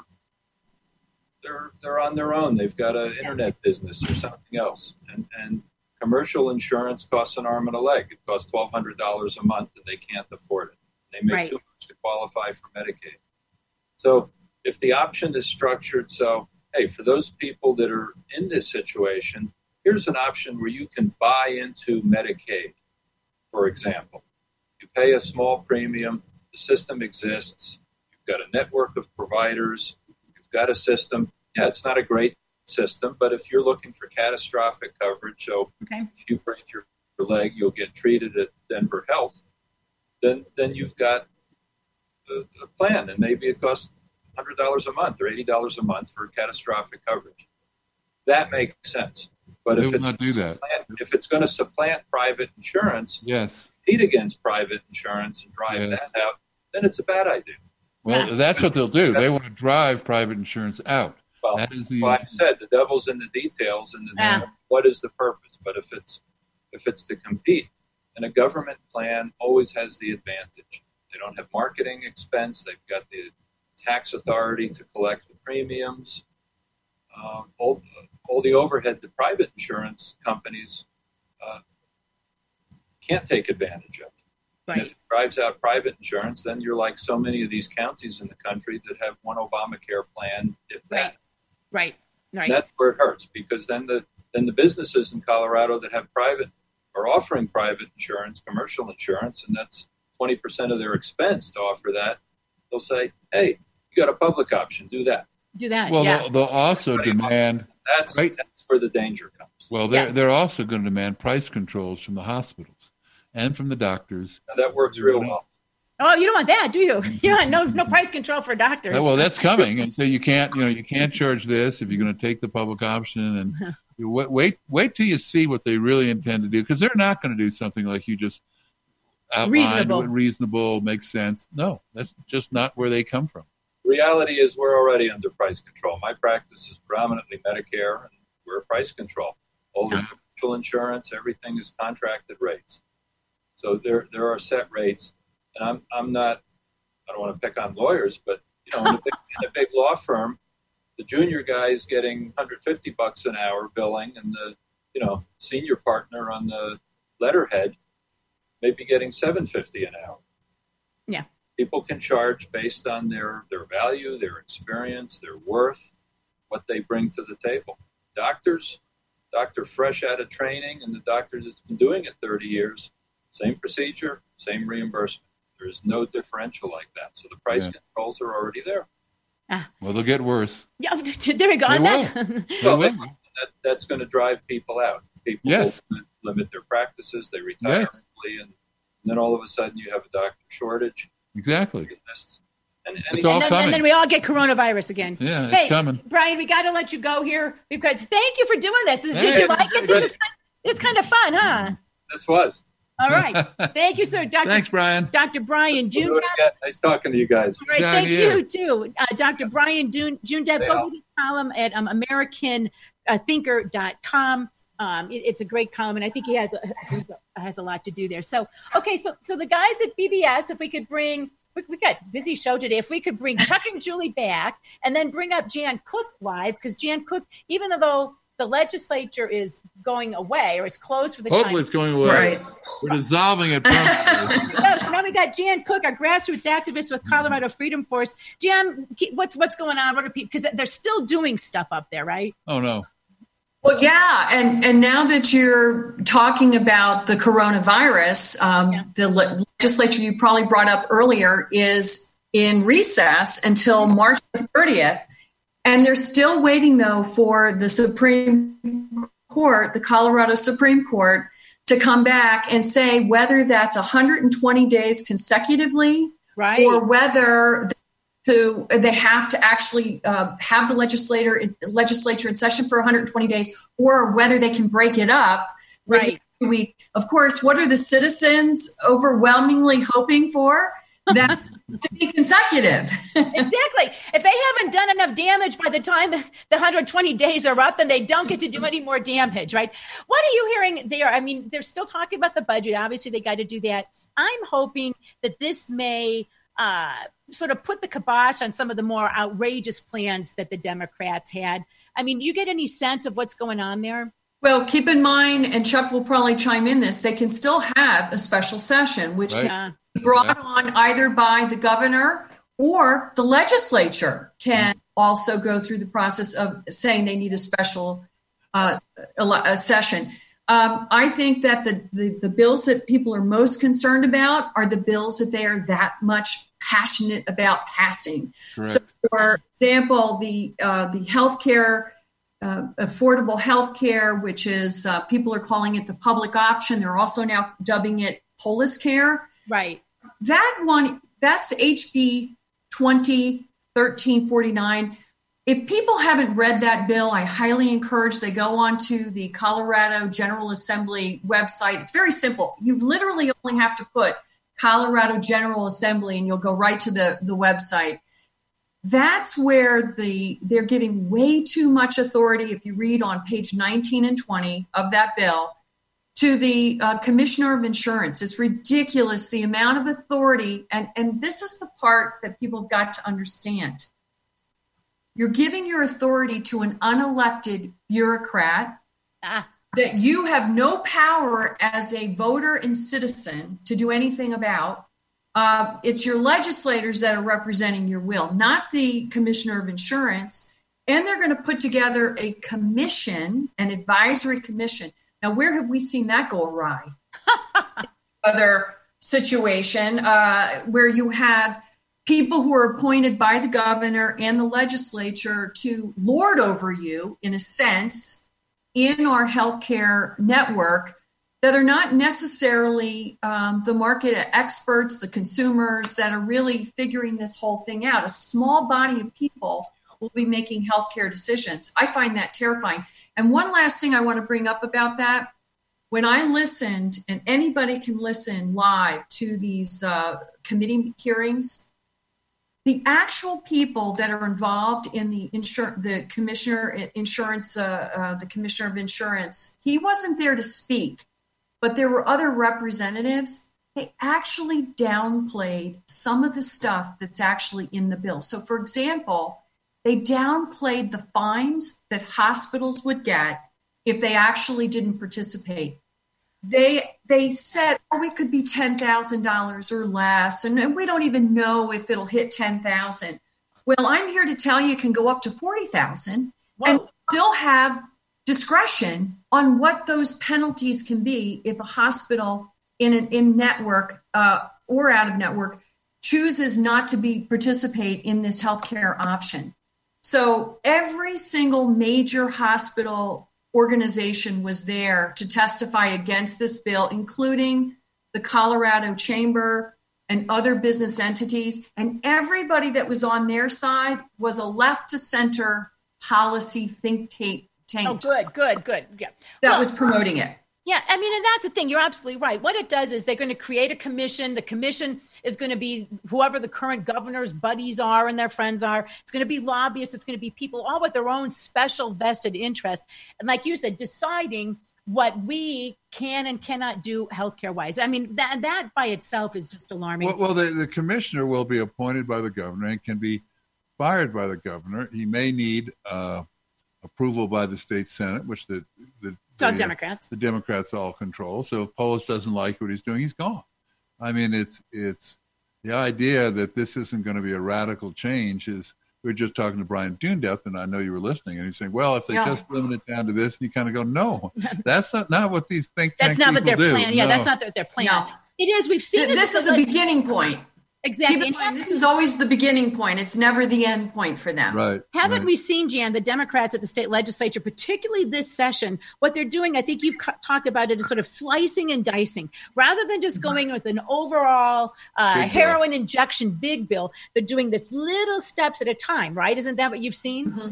they're they're on their own. They've got an internet business or something else, and and commercial insurance costs an arm and a leg. It costs twelve hundred dollars a month, and they can't afford it. They make right. too much to qualify for Medicaid. So if the option is structured so, hey, for those people that are in this situation, here's an option where you can buy into Medicaid, for example. You pay a small premium, the system exists, you've got a network of providers, you've got a system. Yeah, it's not a great system, but if you're looking for catastrophic coverage, so okay. if you break your, your leg, you'll get treated at Denver Health, then then you've got a, a plan, and maybe it costs one hundred dollars a month or eighty dollars a month for catastrophic coverage. That makes sense. But they if will it's, not do that. if it's going to supplant private insurance, yes, compete against private insurance and drive yes. that out, then it's a bad idea. Well, yeah. that's what they'll do. They want to drive private insurance out. Well, that is the well I said the devil's in the details, and the, yeah. what is the purpose? But if it's if it's to compete, then a government plan always has the advantage. They don't have marketing expense. They've got the tax authority to collect the premiums. Um, all, all the overhead the private insurance companies uh, can't take advantage of. Right. And if it drives out private insurance, then you're like so many of these counties in the country that have one Obamacare plan, if that. Right. Right. Right. And that's where it hurts, because then the then the businesses in Colorado that have private are offering private insurance, commercial insurance, and that's twenty percent of their expense to offer that. They'll say, hey, you got a public option, do that. Do that. Well, yeah. they'll, they'll also demand. That's, right. that's where the danger comes. Well, they're Yeah. they're also going to demand price controls from the hospitals and from the doctors. Now, that works real well. Oh, you don't want that, do you? You want no no price control for doctors. Well, that's coming, and so you can't, you know, you can't charge this if you're going to take the public option, and you wait, wait, wait till you see what they really intend to do, because they're not going to do something like you just outlined, Reasonable. reasonable, makes sense. No, that's just not where they come from. Reality is we're already under price control. My practice is predominantly Medicare, and we're price control. All the commercial insurance, everything is contracted rates. So there there are set rates. And I'm I'm not, I don't want to pick on lawyers, but you know, in a big, in a big law firm, the junior guy is getting one hundred fifty bucks an hour billing, and the you know senior partner on the letterhead may be getting seven fifty an hour. Yeah. People can charge based on their their value, their experience, their worth, what they bring to the table. Doctors, doctor fresh out of training, and the doctor that's been doing it thirty years, same procedure, same reimbursement. There is no differential like that. So the price Yeah. controls are already there. Well, they'll get worse. Yeah, there we go. They And will. that- They Well, will. that, that's going to drive people out. People Yes. will limit their practices. They retire Yes. early, and, and then all of a sudden you have a doctor shortage. Exactly. And, and It's he- all and, then, coming. and then we all get coronavirus again. Yeah, it's Hey, coming. Brian, we got to let you go here because thank you for doing this. Did Hey. you like it? This is kind it's kind of fun, huh? this was. All right. Thank you, sir. Doctor Thanks, Brian. Doctor Brian We'll do June. it again. Nice talking to you guys. All right, Good thank idea. you too, uh, Doctor Brian June. June Depp, go read his column at um, American Thinker dot com. Um, it, it's a great column, and I think he has a, has a lot to do there. So, okay, so so the guys at B B S, if we could bring, we, we got a busy show today. If we could bring Chuck and Julie back, and then bring up Jan Cook live, because Jan Cook, even though the legislature is going away or is closed for the Hopefully time. it's going away. Right. We're dissolving it permanently. So now we got Jan Cook, our grassroots activist with Colorado Freedom Force. Jan, what's what's going on? What are people? Because they're still doing stuff up there, right? Oh, no. Well, yeah, and and now that you're talking about the coronavirus, um, Yeah. the le- legislature you probably brought up earlier is in recess until March the thirtieth, and they're still waiting though for the Supreme Court, the Colorado Supreme Court, to come back and say whether that's one hundred twenty days consecutively, Right. or whether to they have to actually uh, have the legislator legislature in session for one hundred twenty days, or whether they can break it up. Right. We, of course, what are the citizens overwhelmingly hoping for? That to be consecutive. Exactly. If they haven't done enough damage by the time the one hundred twenty days are up, then they don't get to do any more damage, right? What are you hearing there? I mean, they're still talking about the budget. Obviously, they got to do that. I'm hoping that this may uh, sort of put the kibosh on some of the more outrageous plans that the Democrats had. I mean, do you get any sense of what's going on there? Well, keep in mind, and Chuck will probably chime in this, they can still have a special session, which Right. can Uh, be brought Yeah. on either by the governor or the legislature can also go through the process of saying they need a special uh, ele- a session. Um, I think that the, the, the bills that people are most concerned about are the bills that they are that much passionate about passing. Correct. So, for example, the uh, the healthcare, uh, affordable healthcare, which is uh, people are calling it the public option. They're also now dubbing it Polis Care. right. That one, that's H B twenty thirteen forty-nine. If people haven't read that bill, I highly encourage they go onto the Colorado General Assembly website. It's very simple. You literally only have to put Colorado General Assembly and you'll go right to the, the website. That's where the they're giving way too much authority, if you read on page nineteen and twenty of that bill, to the uh, Commissioner of Insurance. It's ridiculous, the amount of authority. And, and this is the part that people have got to understand. You're giving your authority to an unelected bureaucrat Ah, that you have no power as a voter and citizen to do anything about. Uh, it's your legislators that are representing your will, not the commissioner of insurance. And they're going to put together a commission, an advisory commission. Now, where have we seen that go awry? Other situation uh, where you have people who are appointed by the governor and the legislature to lord over you, in a sense, in our healthcare network that are not necessarily um, the market experts, the consumers that are really figuring this whole thing out. A small body of people will be making healthcare decisions. I find that terrifying. And one last thing I want to bring up about that, when I listened, and anybody can listen live to these uh, committee hearings, the actual people that are involved in the insur- the commissioner insurance, uh, uh, the commissioner of insurance, he wasn't there to speak, but there were other representatives. They actually downplayed some of the stuff that's actually in the bill. So, for example, they downplayed the fines that hospitals would get if they actually didn't participate. They they said, oh, it could be ten thousand dollars or less, and, and we don't even know if it'll hit ten thousand dollars. Well, I'm here to tell you it can go up to forty thousand dollars and still have discretion on what those penalties can be if a hospital in an in network uh, or out of network chooses not to be participate in this healthcare option. So every single major hospital organization was there to testify against this bill, including the Colorado Chamber and other business entities. And everybody that was on their side was a left to center policy think tank. Oh, good, good, good. Yeah. That well, was promoting it. Yeah, I mean, and that's the thing. You're absolutely right. What it does is they're going to create a commission. The commission is going to be whoever the current governor's buddies are and their friends are. It's going to be lobbyists. It's going to be people all with their own special vested interest. And like you said, deciding what we can and cannot do healthcare-wise. I mean, that that by itself is just alarming. Well, well the, the commissioner will be appointed by the governor and can be fired by the governor. He may need uh, approval by the state Senate, which the, the So the, Democrats. The Democrats all control. So if Polis doesn't like what he's doing, he's gone. I mean, it's it's the idea that this isn't going to be a radical change is, we were just talking to Brian Dundeath, and I know you were listening, and he's saying, well, if they Yeah. just limit it down to this, and you kind of go, no, that's not, not what these think That's tank not what people they're do. planning. Yeah, No. that's not their, their plan. No. It is. We've seen This, this. this is a beginning point. Exactly. Keep in mind, this is always the beginning point. It's never the end point for them. Right. Haven't right. we seen, Jan, the Democrats at the state legislature, particularly this session, what they're doing, I think you've cu- talked about it, is sort of slicing and dicing. Rather than just going with an overall uh, Big heroin injection big bill, they're doing this little steps at a time, right? Isn't that what you've seen? Mm-hmm.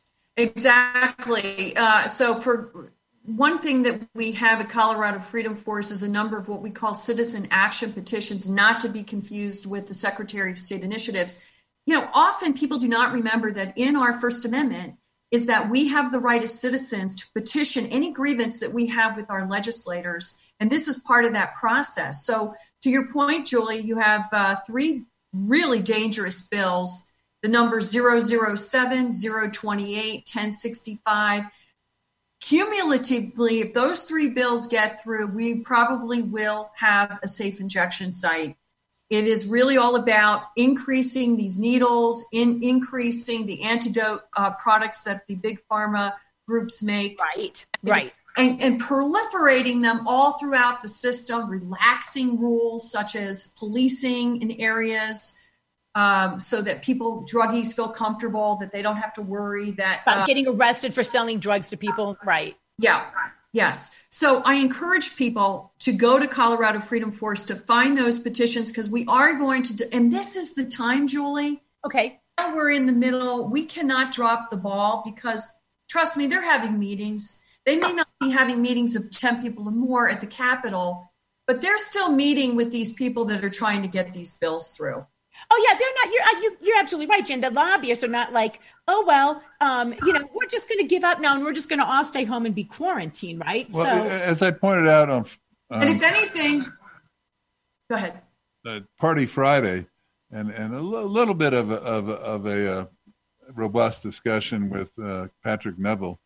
Exactly. Uh, so for one thing that we have at Colorado Freedom Force is a number of what we call citizen action petitions, not to be confused with the Secretary of State initiatives. You know, often people do not remember that in our First Amendment is that we have the right as citizens to petition any grievance that we have with our legislators. And this is part of that process. So to your point, Julie, you have uh, three really dangerous bills, the numbers zero zero seven, zero twenty-eight, ten sixty-five. Cumulatively, if those three bills get through, we probably will have a safe injection site. It is really all about increasing these needles, in increasing the antidote uh, products that the big pharma groups make. Right, right. And, and proliferating them all throughout the system, relaxing rules such as policing in areas um, so that people, druggies, feel comfortable, that they don't have to worry that About uh, getting arrested for selling drugs to people. Right. Yeah. Yes. So I encourage people to go to Colorado Freedom Force to find those petitions, because we are going to, do, and this is the time, Julie. Okay. Now we're in the middle. We cannot drop the ball because, trust me, they're having meetings. They may not be having meetings of ten people or more at the Capitol, but they're still meeting with these people that are trying to get these bills through. Oh yeah, they're not. You're you, you're absolutely right, Jen. The lobbyists are not like, oh well, um, you know, we're just going to give up now, and we're just going to all stay home and be quarantined, right? Well, so, as I pointed out on um, And if anything, go ahead. uh, Party Friday, and and a l- little bit of a, of a, of a uh, robust discussion with uh, Patrick Neville,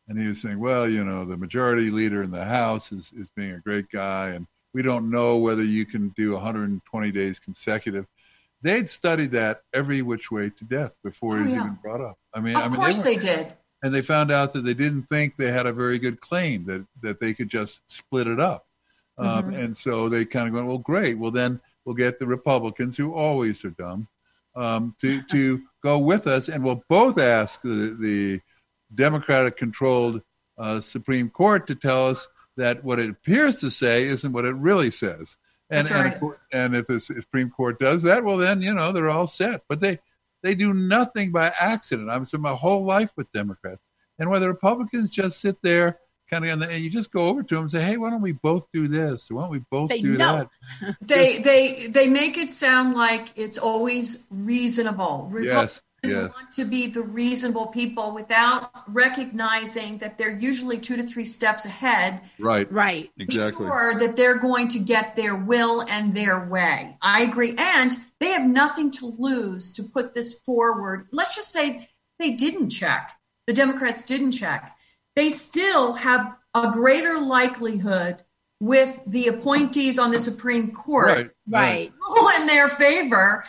and he was saying, well, you know, the majority leader in the House is, is being a great guy, and we don't know whether you can do one hundred twenty days consecutive. They'd studied that every which way to death before oh, it was yeah. even brought up. I mean, of I mean, course they, they did. And they found out that they didn't think they had a very good claim, that, that they could just split it up. Um, mm-hmm. And so they kind of go, well, great. Well, then we'll get the Republicans, who always are dumb, um, to, to go with us. And we'll both ask the, the Democratic-controlled uh, Supreme Court to tell us that what it appears to say isn't what it really says. And, That's right. and, and if the Supreme Court does that, well, then, you know, they're all set. But they, they do nothing by accident. I've spent my whole life with Democrats. And when the Republicans just sit there, kind of, and you just go over to them and say, hey, why don't we both do this? Why don't we both say do no. that? They just, they they make it sound like it's always reasonable. Yes, yes. Want to be the reasonable people without recognizing that they're usually two to three steps ahead. Right. Right. Exactly. Sure that they're going to get their will and their way. I agree. And they have nothing to lose to put this forward. Let's just say they didn't check. The Democrats didn't check. They still have a greater likelihood with the appointees on the Supreme Court Right. Right. rule in their favor.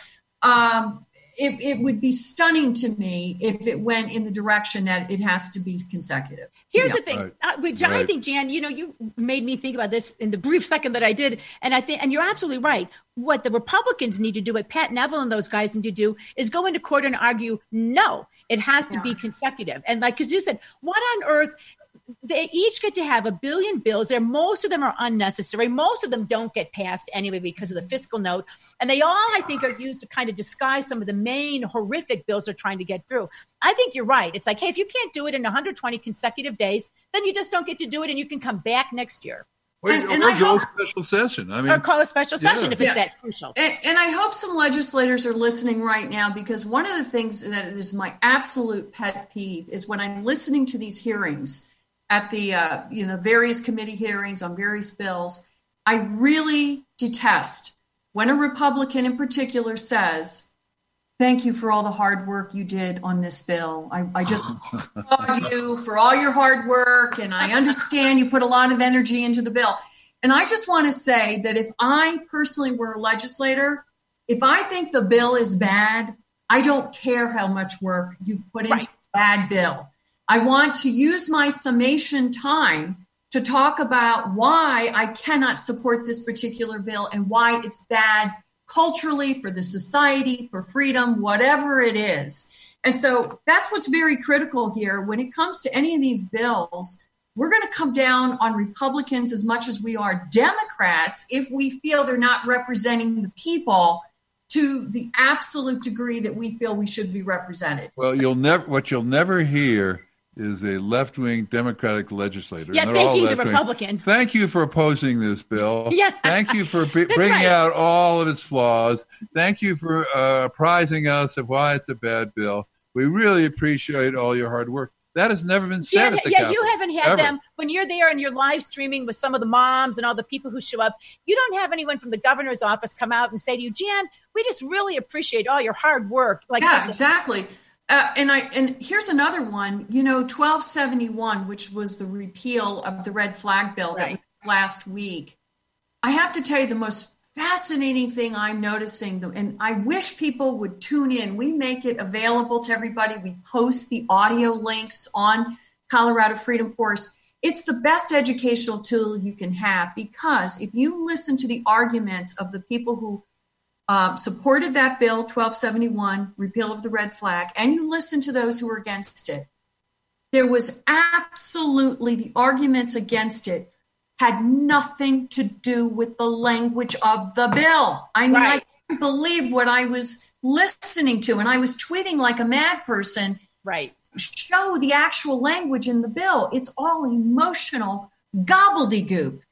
Um, It, it would be stunning to me if it went in the direction that it has to be consecutive. Here's Yeah. the thing, Right. uh, which I Right. think, Jan, you know, you made me think about this in the brief second that I did. And I think, and you're absolutely right. What the Republicans need to do, what Pat Neville and those guys need to do, is go into court and argue, no, it has to Yeah. be consecutive. And like, because you said, what on earth? They each get to have a billion bills. There, most of them are unnecessary. Most of them don't get passed anyway because of the fiscal note. And they all, I think, are used to kind of disguise some of the main horrific bills they're trying to get through. I think you're right. It's like, hey, if you can't do it in one hundred twenty consecutive days, then you just don't get to do it, and you can come back next year. Wait, And- and or I go hope- special session. I mean, Or call a special session Yeah. if it's Yeah. that crucial. And, and I hope some legislators are listening right now, because one of the things that is my absolute pet peeve is when I'm listening to these hearings at the uh, you know various committee hearings on various bills. I really detest when a Republican in particular says, thank you for all the hard work you did on this bill. I, I just applaud you for all your hard work, and I understand you put a lot of energy into the bill. And I just want to say that if I personally were a legislator, if I think the bill is bad, I don't care how much work you've put into Right. a bad bill. I want to use my summation time to talk about why I cannot support this particular bill and why it's bad culturally, for the society, for freedom, whatever it is. And so that's what's very critical here. When it comes to any of these bills, we're going to come down on Republicans as much as we are Democrats if we feel they're not representing the people to the absolute degree that we feel we should be represented. well, So- you'll never. What you'll never hear is a left-wing Democratic legislator. Yeah, and they're all thank you, the left-wing. Republican. Thank you for opposing this bill. Yeah. Thank you for b- That's bringing right. out all of its flaws. Thank you for uh, apprising us of why it's a bad bill. We really appreciate all your hard work. That has never been said Jan, at the yeah, Capitol, you haven't had ever. them when you're there and you're live streaming with some of the moms and all the people who show up. You don't have anyone from the governor's office come out and say to you, Jan, we just really appreciate all your hard work. Like, yeah, just- exactly. Uh, and I and here's another one. You know, twelve seventy-one, which was the repeal of the red flag bill that Right. was last week. I have to tell you, the most fascinating thing I'm noticing, and I wish people would tune in. We make it available to everybody. We post the audio links on Colorado Freedom Force. It's the best educational tool you can have, because if you listen to the arguments of the people who Uh, supported that bill, twelve seventy-one, repeal of the red flag, and you listen to those who were against it, there was absolutely, the arguments against it had nothing to do with the language of the bill. I mean, Right. I couldn't believe what I was listening to, and I was tweeting like a mad person. right. Show the actual language in the bill. It's all emotional gobbledygook.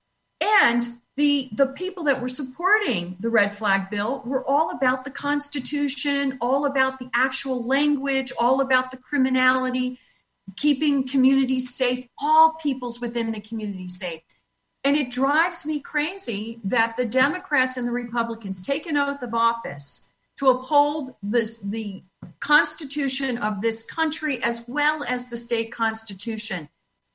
And the the people that were supporting the red flag bill were all about the Constitution, all about the actual language, all about the criminality, keeping communities safe, all peoples within the community safe. And it drives me crazy that the Democrats and the Republicans take an oath of office to uphold this, the Constitution of this country as well as the state constitution.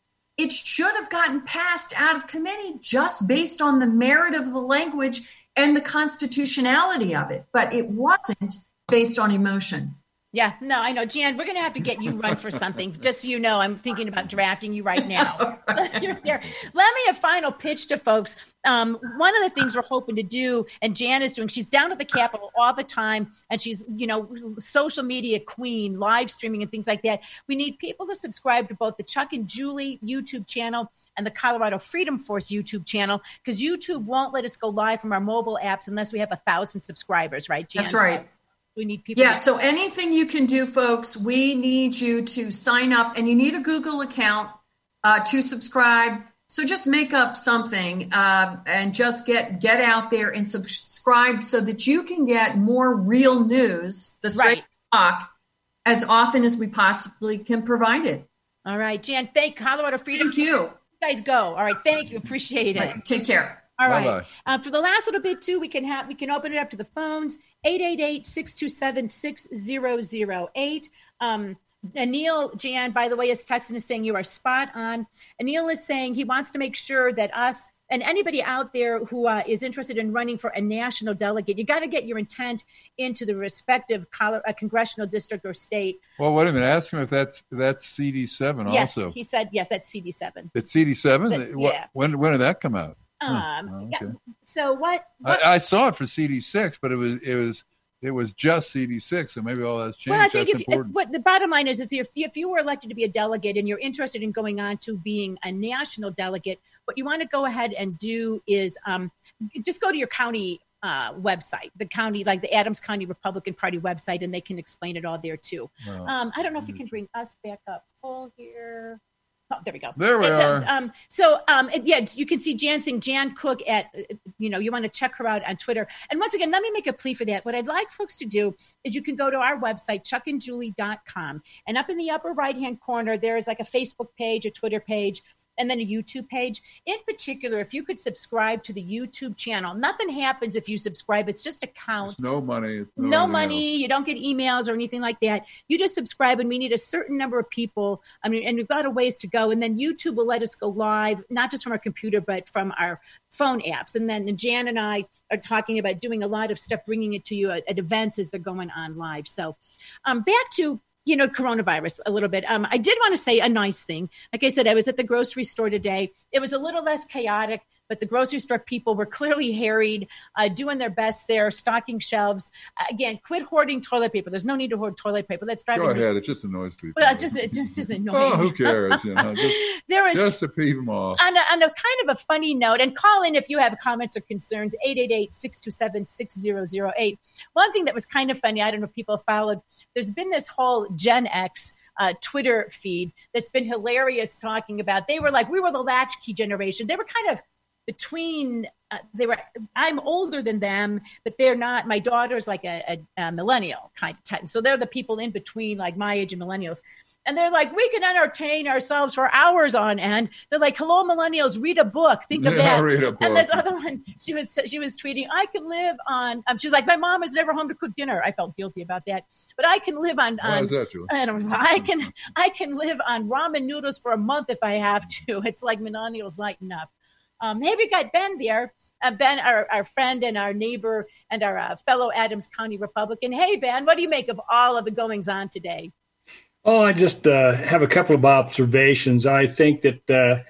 It should have gotten passed out of committee just based on the merit of the language and the constitutionality of it, but it wasn't based on emotion. Yeah, no, I know. Jan, we're going to have to get you run for something. Just so you know, I'm thinking about drafting you right now. You're there. Let me a final pitch to folks. Um, one of the things we're hoping to do, and Jan is doing, she's down at the Capitol all the time, and she's, you know, social media queen, live streaming and things like that. We need people to subscribe to both the Chuck and Julie YouTube channel and the Colorado Freedom Force YouTube channel, because YouTube won't let us go live from our mobile apps unless we have a thousand subscribers, right, Jan? That's right. We need people. Yeah, so anything you can do, folks, we need you to sign up, and you need a Google account uh, to subscribe. So just make up something uh, and just get get out there and subscribe so that you can get more real news, the straight right. talk, as often as we possibly can provide it. All right, Jan, thank Colorado Freedom. Thank you. You guys go. All right, thank you. Appreciate it. Right, take care. All right. Uh, for the last little bit, too, we can have we can open it up to the phones, eight eight eight, six two seven, six zero zero eight. Um, Anil, Jan, by the way, is texting us saying you are spot on. Anil is saying he wants to make sure that us and anybody out there who uh, is interested in running for a national delegate, you got to get your intent into the respective Colorado, uh, congressional district or state. Well, wait a minute. Ask him if that's that's C D seven yes, also. He said, yes, that's C D seven. It's C D seven? Yeah. When, when did that come out? Um, oh, okay. yeah. So what? what I, I saw it for C D six, but it was it was it was just C D six, so maybe all that's changed. Well, I think that's if, important. if, what the bottom line is is if if you were elected to be a delegate and you're interested in going on to being a national delegate, what you want to go ahead and do is um, just go to your county uh, website, the county, like the Adams County Republican Party website, and they can explain it all there too. Wow. Um, I don't know if you can bring us back up full here. Oh, there we go. There we it, are. Um, so, um, it, yeah, you can see Jan Singh, Jan Cook at, you know, you want to check her out on Twitter. And once again, let me make a plea for that. What I'd like folks to do is you can go to our website, chuck and julie dot com. And up in the upper right-hand corner, there's like a Facebook page, a Twitter page, and then a YouTube page. In particular, if you could subscribe to the YouTube channel, nothing happens if you subscribe. It's just a count. It's no money. It's no no money. Else. You don't get emails or anything like that. You just subscribe, and we need a certain number of people. I mean, and we've got a ways to go. And then YouTube will let us go live, not just from our computer, but from our phone apps. And then Jan and I are talking about doing a lot of stuff, bringing it to you at, at events as they're going on live. So um, back to you know, coronavirus a little bit. Um, I did want to say a nice thing. Like I said, I was at the grocery store today. It was a little less chaotic, but the grocery store people were clearly harried, uh, doing their best there, stocking shelves. Uh, again, quit hoarding toilet paper. There's no need to hoard toilet paper. That's driving Go me. ahead. It just annoys people. Well, it just, it just is annoying. Oh, who cares? You know, just, there was, just to peeve them off. On a, on a kind of a funny note, and call in if you have comments or concerns, eight eight eight, six two seven, six zero zero eight. One thing that was kind of funny, I don't know if people followed, there's been this whole Gen X Uh, Twitter feed that's been hilarious talking about. They were like, we were the latchkey generation. They were kind of between, uh, they were, I'm older than them, but they're not. My daughter's like a, a, a millennial kind of type. So they're the people in between, like my age and millennials. And they're like, we can entertain ourselves for hours on end. They're like, hello, millennials, read a book. Think of yeah, that. Read a book. And this other one, she was she was tweeting, I can live on, um, she's like, my mom is never home to cook dinner. I felt guilty about that. But I can live on, Why on is that, Julie? I don't know. I can, I can live on ramen noodles for a month if I have to. It's like millennials lighten up. Um, hey, we got Ben there. Uh, Ben, our, our friend and our neighbor and our uh, fellow Adams County Republican. Hey, Ben, what do you make of all of the goings on today? Oh, I just uh, have a couple of observations. I think that uh,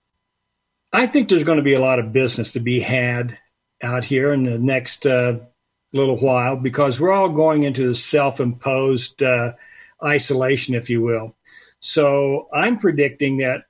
I think there's going to be a lot of business to be had out here in the next uh, little while because we're all going into the self-imposed uh, isolation, if you will. So I'm predicting that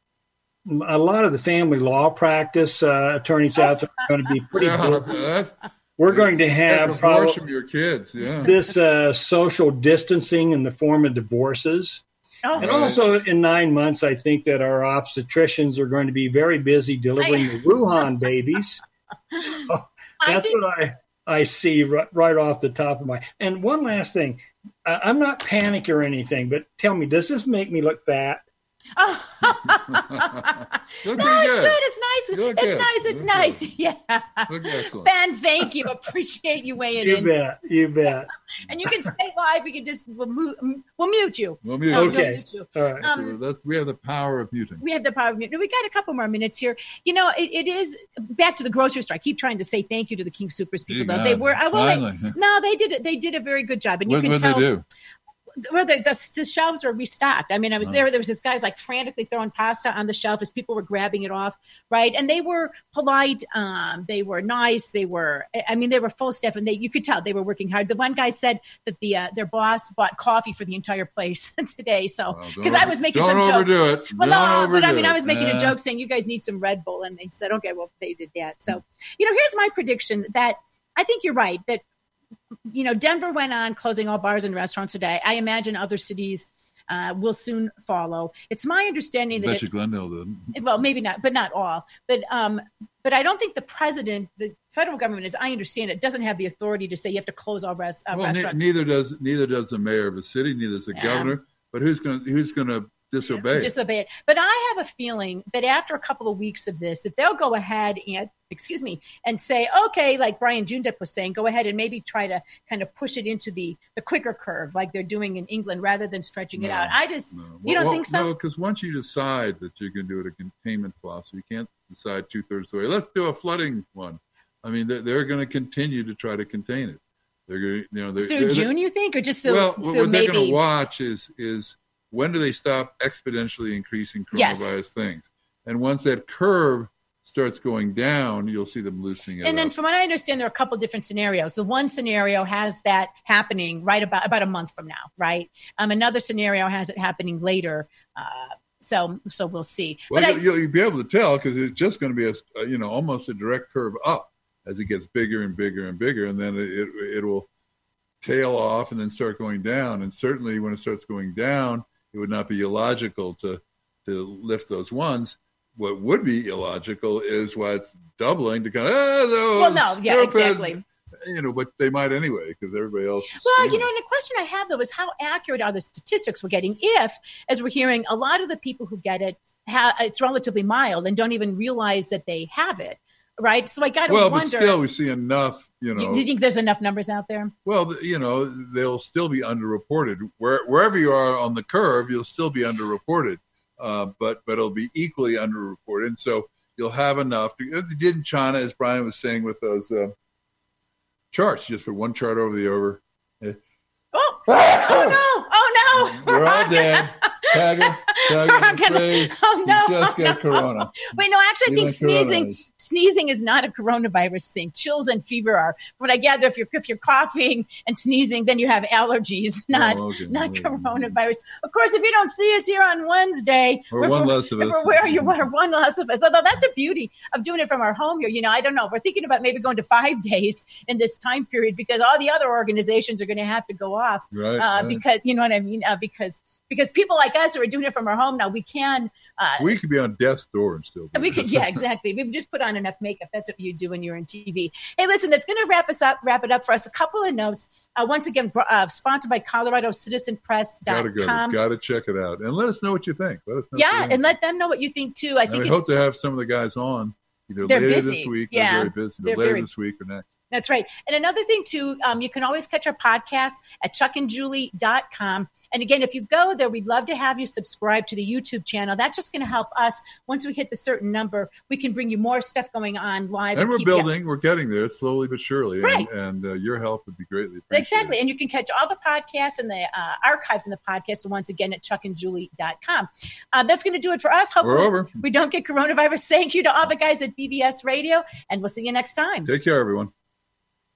a lot of the family law practice uh, attorneys out there are going to be pretty Yeah, busy. that's- We're going to have divorce probably from your kids. Yeah. this uh, social distancing in the form of divorces. Oh, And Right. also in nine months, I think that our obstetricians are going to be very busy delivering the Wuhan babies. So I that's think- what I, I see right, right off the top of my. And one last thing, I, I'm not panic or anything, but tell me, does this make me look fat? Oh. no, it's good. good. It's nice. It's good. nice. It's Look nice. Good. Yeah. Ben, thank you. Appreciate you weighing you in. You bet. You bet. And you can stay live. We can just we'll mute, we'll mute you. We'll mute. No, okay. We'll mute you. All right. Um, so that's, we have the power of muting. We have the power of muting. We got a couple more minutes here. You know, it, it is back to the grocery store. I keep trying to say thank you to the King Soopers people. Though. They were. I will. They, no, they did it. They did a very good job, and you what, can what tell. They do? Where the, the, the shelves were restocked. I mean, I was oh. there. There was this guy like frantically throwing pasta on the shelf as people were grabbing it off, right? And they were polite. Um, they were nice. They were, I mean, they were full staff, and they you could tell they were working hard. The one guy said that the uh, their boss bought coffee for the entire place today. So because well, I was making don't some overdo joke. it. Well, don't no, but I mean, it. I was making uh, a joke saying you guys need some Red Bull, and they said, okay, well, they did that. So, you know, here's my prediction that I think you're right that. You know, Denver went on closing all bars and restaurants today. I imagine other cities uh, will soon follow. It's my understanding that I bet you Glendale did. Well, maybe not, but not all. But um, but I don't think the president, the federal government, as I understand it, doesn't have the authority to say you have to close all res- uh, well, restaurants. Ne- neither does neither does the mayor of a city, neither does the yeah. governor. But who's going who's going to disobey? Disobey it. But I have a feeling that after a couple of weeks of this, that they'll go ahead and. excuse me, and say, okay, like Brian Jundep was saying, go ahead and maybe try to kind of push it into the, the quicker curve like they're doing in England rather than stretching no, it out. I just, no. you don't well, think so? No, because once you decide that you're going to do it a containment philosophy, you can't decide two-thirds of the way. Let's do a flooding one. I mean, they're, they're going to continue to try to contain it. They're going to, you know, they're, through they're, June, you think, or just through, well, through what maybe? they're going to watch is is when do they stop exponentially increasing coronavirus yes. things? And once that curve starts going down, you'll see them loosening it And then up. from what I understand, there are a couple different scenarios. The one scenario has that happening right about, about a month from now, right? Um, another scenario has it happening later. Uh, so so we'll see. Well, but you'll, I, you'll be able to tell because it's just going to be, a, a, you know, almost a direct curve up as it gets bigger and bigger and bigger. And then it, it, it will tail off and then start going down. And certainly when it starts going down, it would not be illogical to, to lift those ones. What would be illogical is why it's doubling to kind of, oh, well, no, yeah, stupid. exactly. You know, but they might anyway because everybody else is Well, screaming. you know, and the question I have, though, is how accurate are the statistics we're getting if, as we're hearing, a lot of the people who get it, ha- it's relatively mild and don't even realize that they have it, right? So I got to well, wonder. Well, but still we see enough, you know. Do you think there's enough numbers out there? Well, you know, they'll still be underreported. Where, wherever you are on the curve, you'll still be underreported. Uh, but but it'll be equally underreported, and so you'll have enough. To, it did in China, as Brian was saying, with those uh, charts. You just put one chart over the over. Oh, oh no! Oh no! We're all dead. Tagger, Tagger, afraid oh no! You just got corona. Wait, no, actually, I think sneezing corona. sneezing is not a coronavirus thing. Chills and fever are. From what I gather, if you're if you're coughing and sneezing, then you have allergies, not oh, okay. not okay. coronavirus. Of course, if you don't see us here on Wednesday, or one less of us, if where you are, one less of us. Although that's a beauty of doing it from our home here. You know, I don't know. We're thinking about maybe going to five days in this time period because all the other organizations are going to have to go off. Right, uh, right. Because you know what I mean. Uh, because. Because people like us who are doing it from our home now, we can. Uh, we could be on death's door and still. We could, yeah, exactly. We've just put on enough makeup. That's what you do when you're in T V. Hey, listen, that's going to wrap us up. Wrap it up for us. A couple of notes. Uh, once again, uh, sponsored by Colorado Citizen Press dot com. Got to check it out and let us know what you think. Let us know. Yeah, and let them know what you think too. I and think we it's, hope to have some of the guys on either they're later busy. this week. Yeah, they're very busy. they're later very, this week or next. That's right. And another thing, too, um, you can always catch our podcast at chuck and julie dot com. And again, if you go there, we'd love to have you subscribe to the YouTube channel. That's just going to help us. Once we hit the certain number, we can bring you more stuff going on live. And we're keep building. You... We're getting there slowly but surely. Right. And, and uh, your help would be greatly appreciated. Exactly. And you can catch all the podcasts and the uh, archives in the podcast once again at chuck and julie dot com. Uh, that's going to do it for us. Hopefully we're over. We don't get coronavirus. Thank you to all the guys at B B S Radio, and we'll see you next time. Take care, everyone.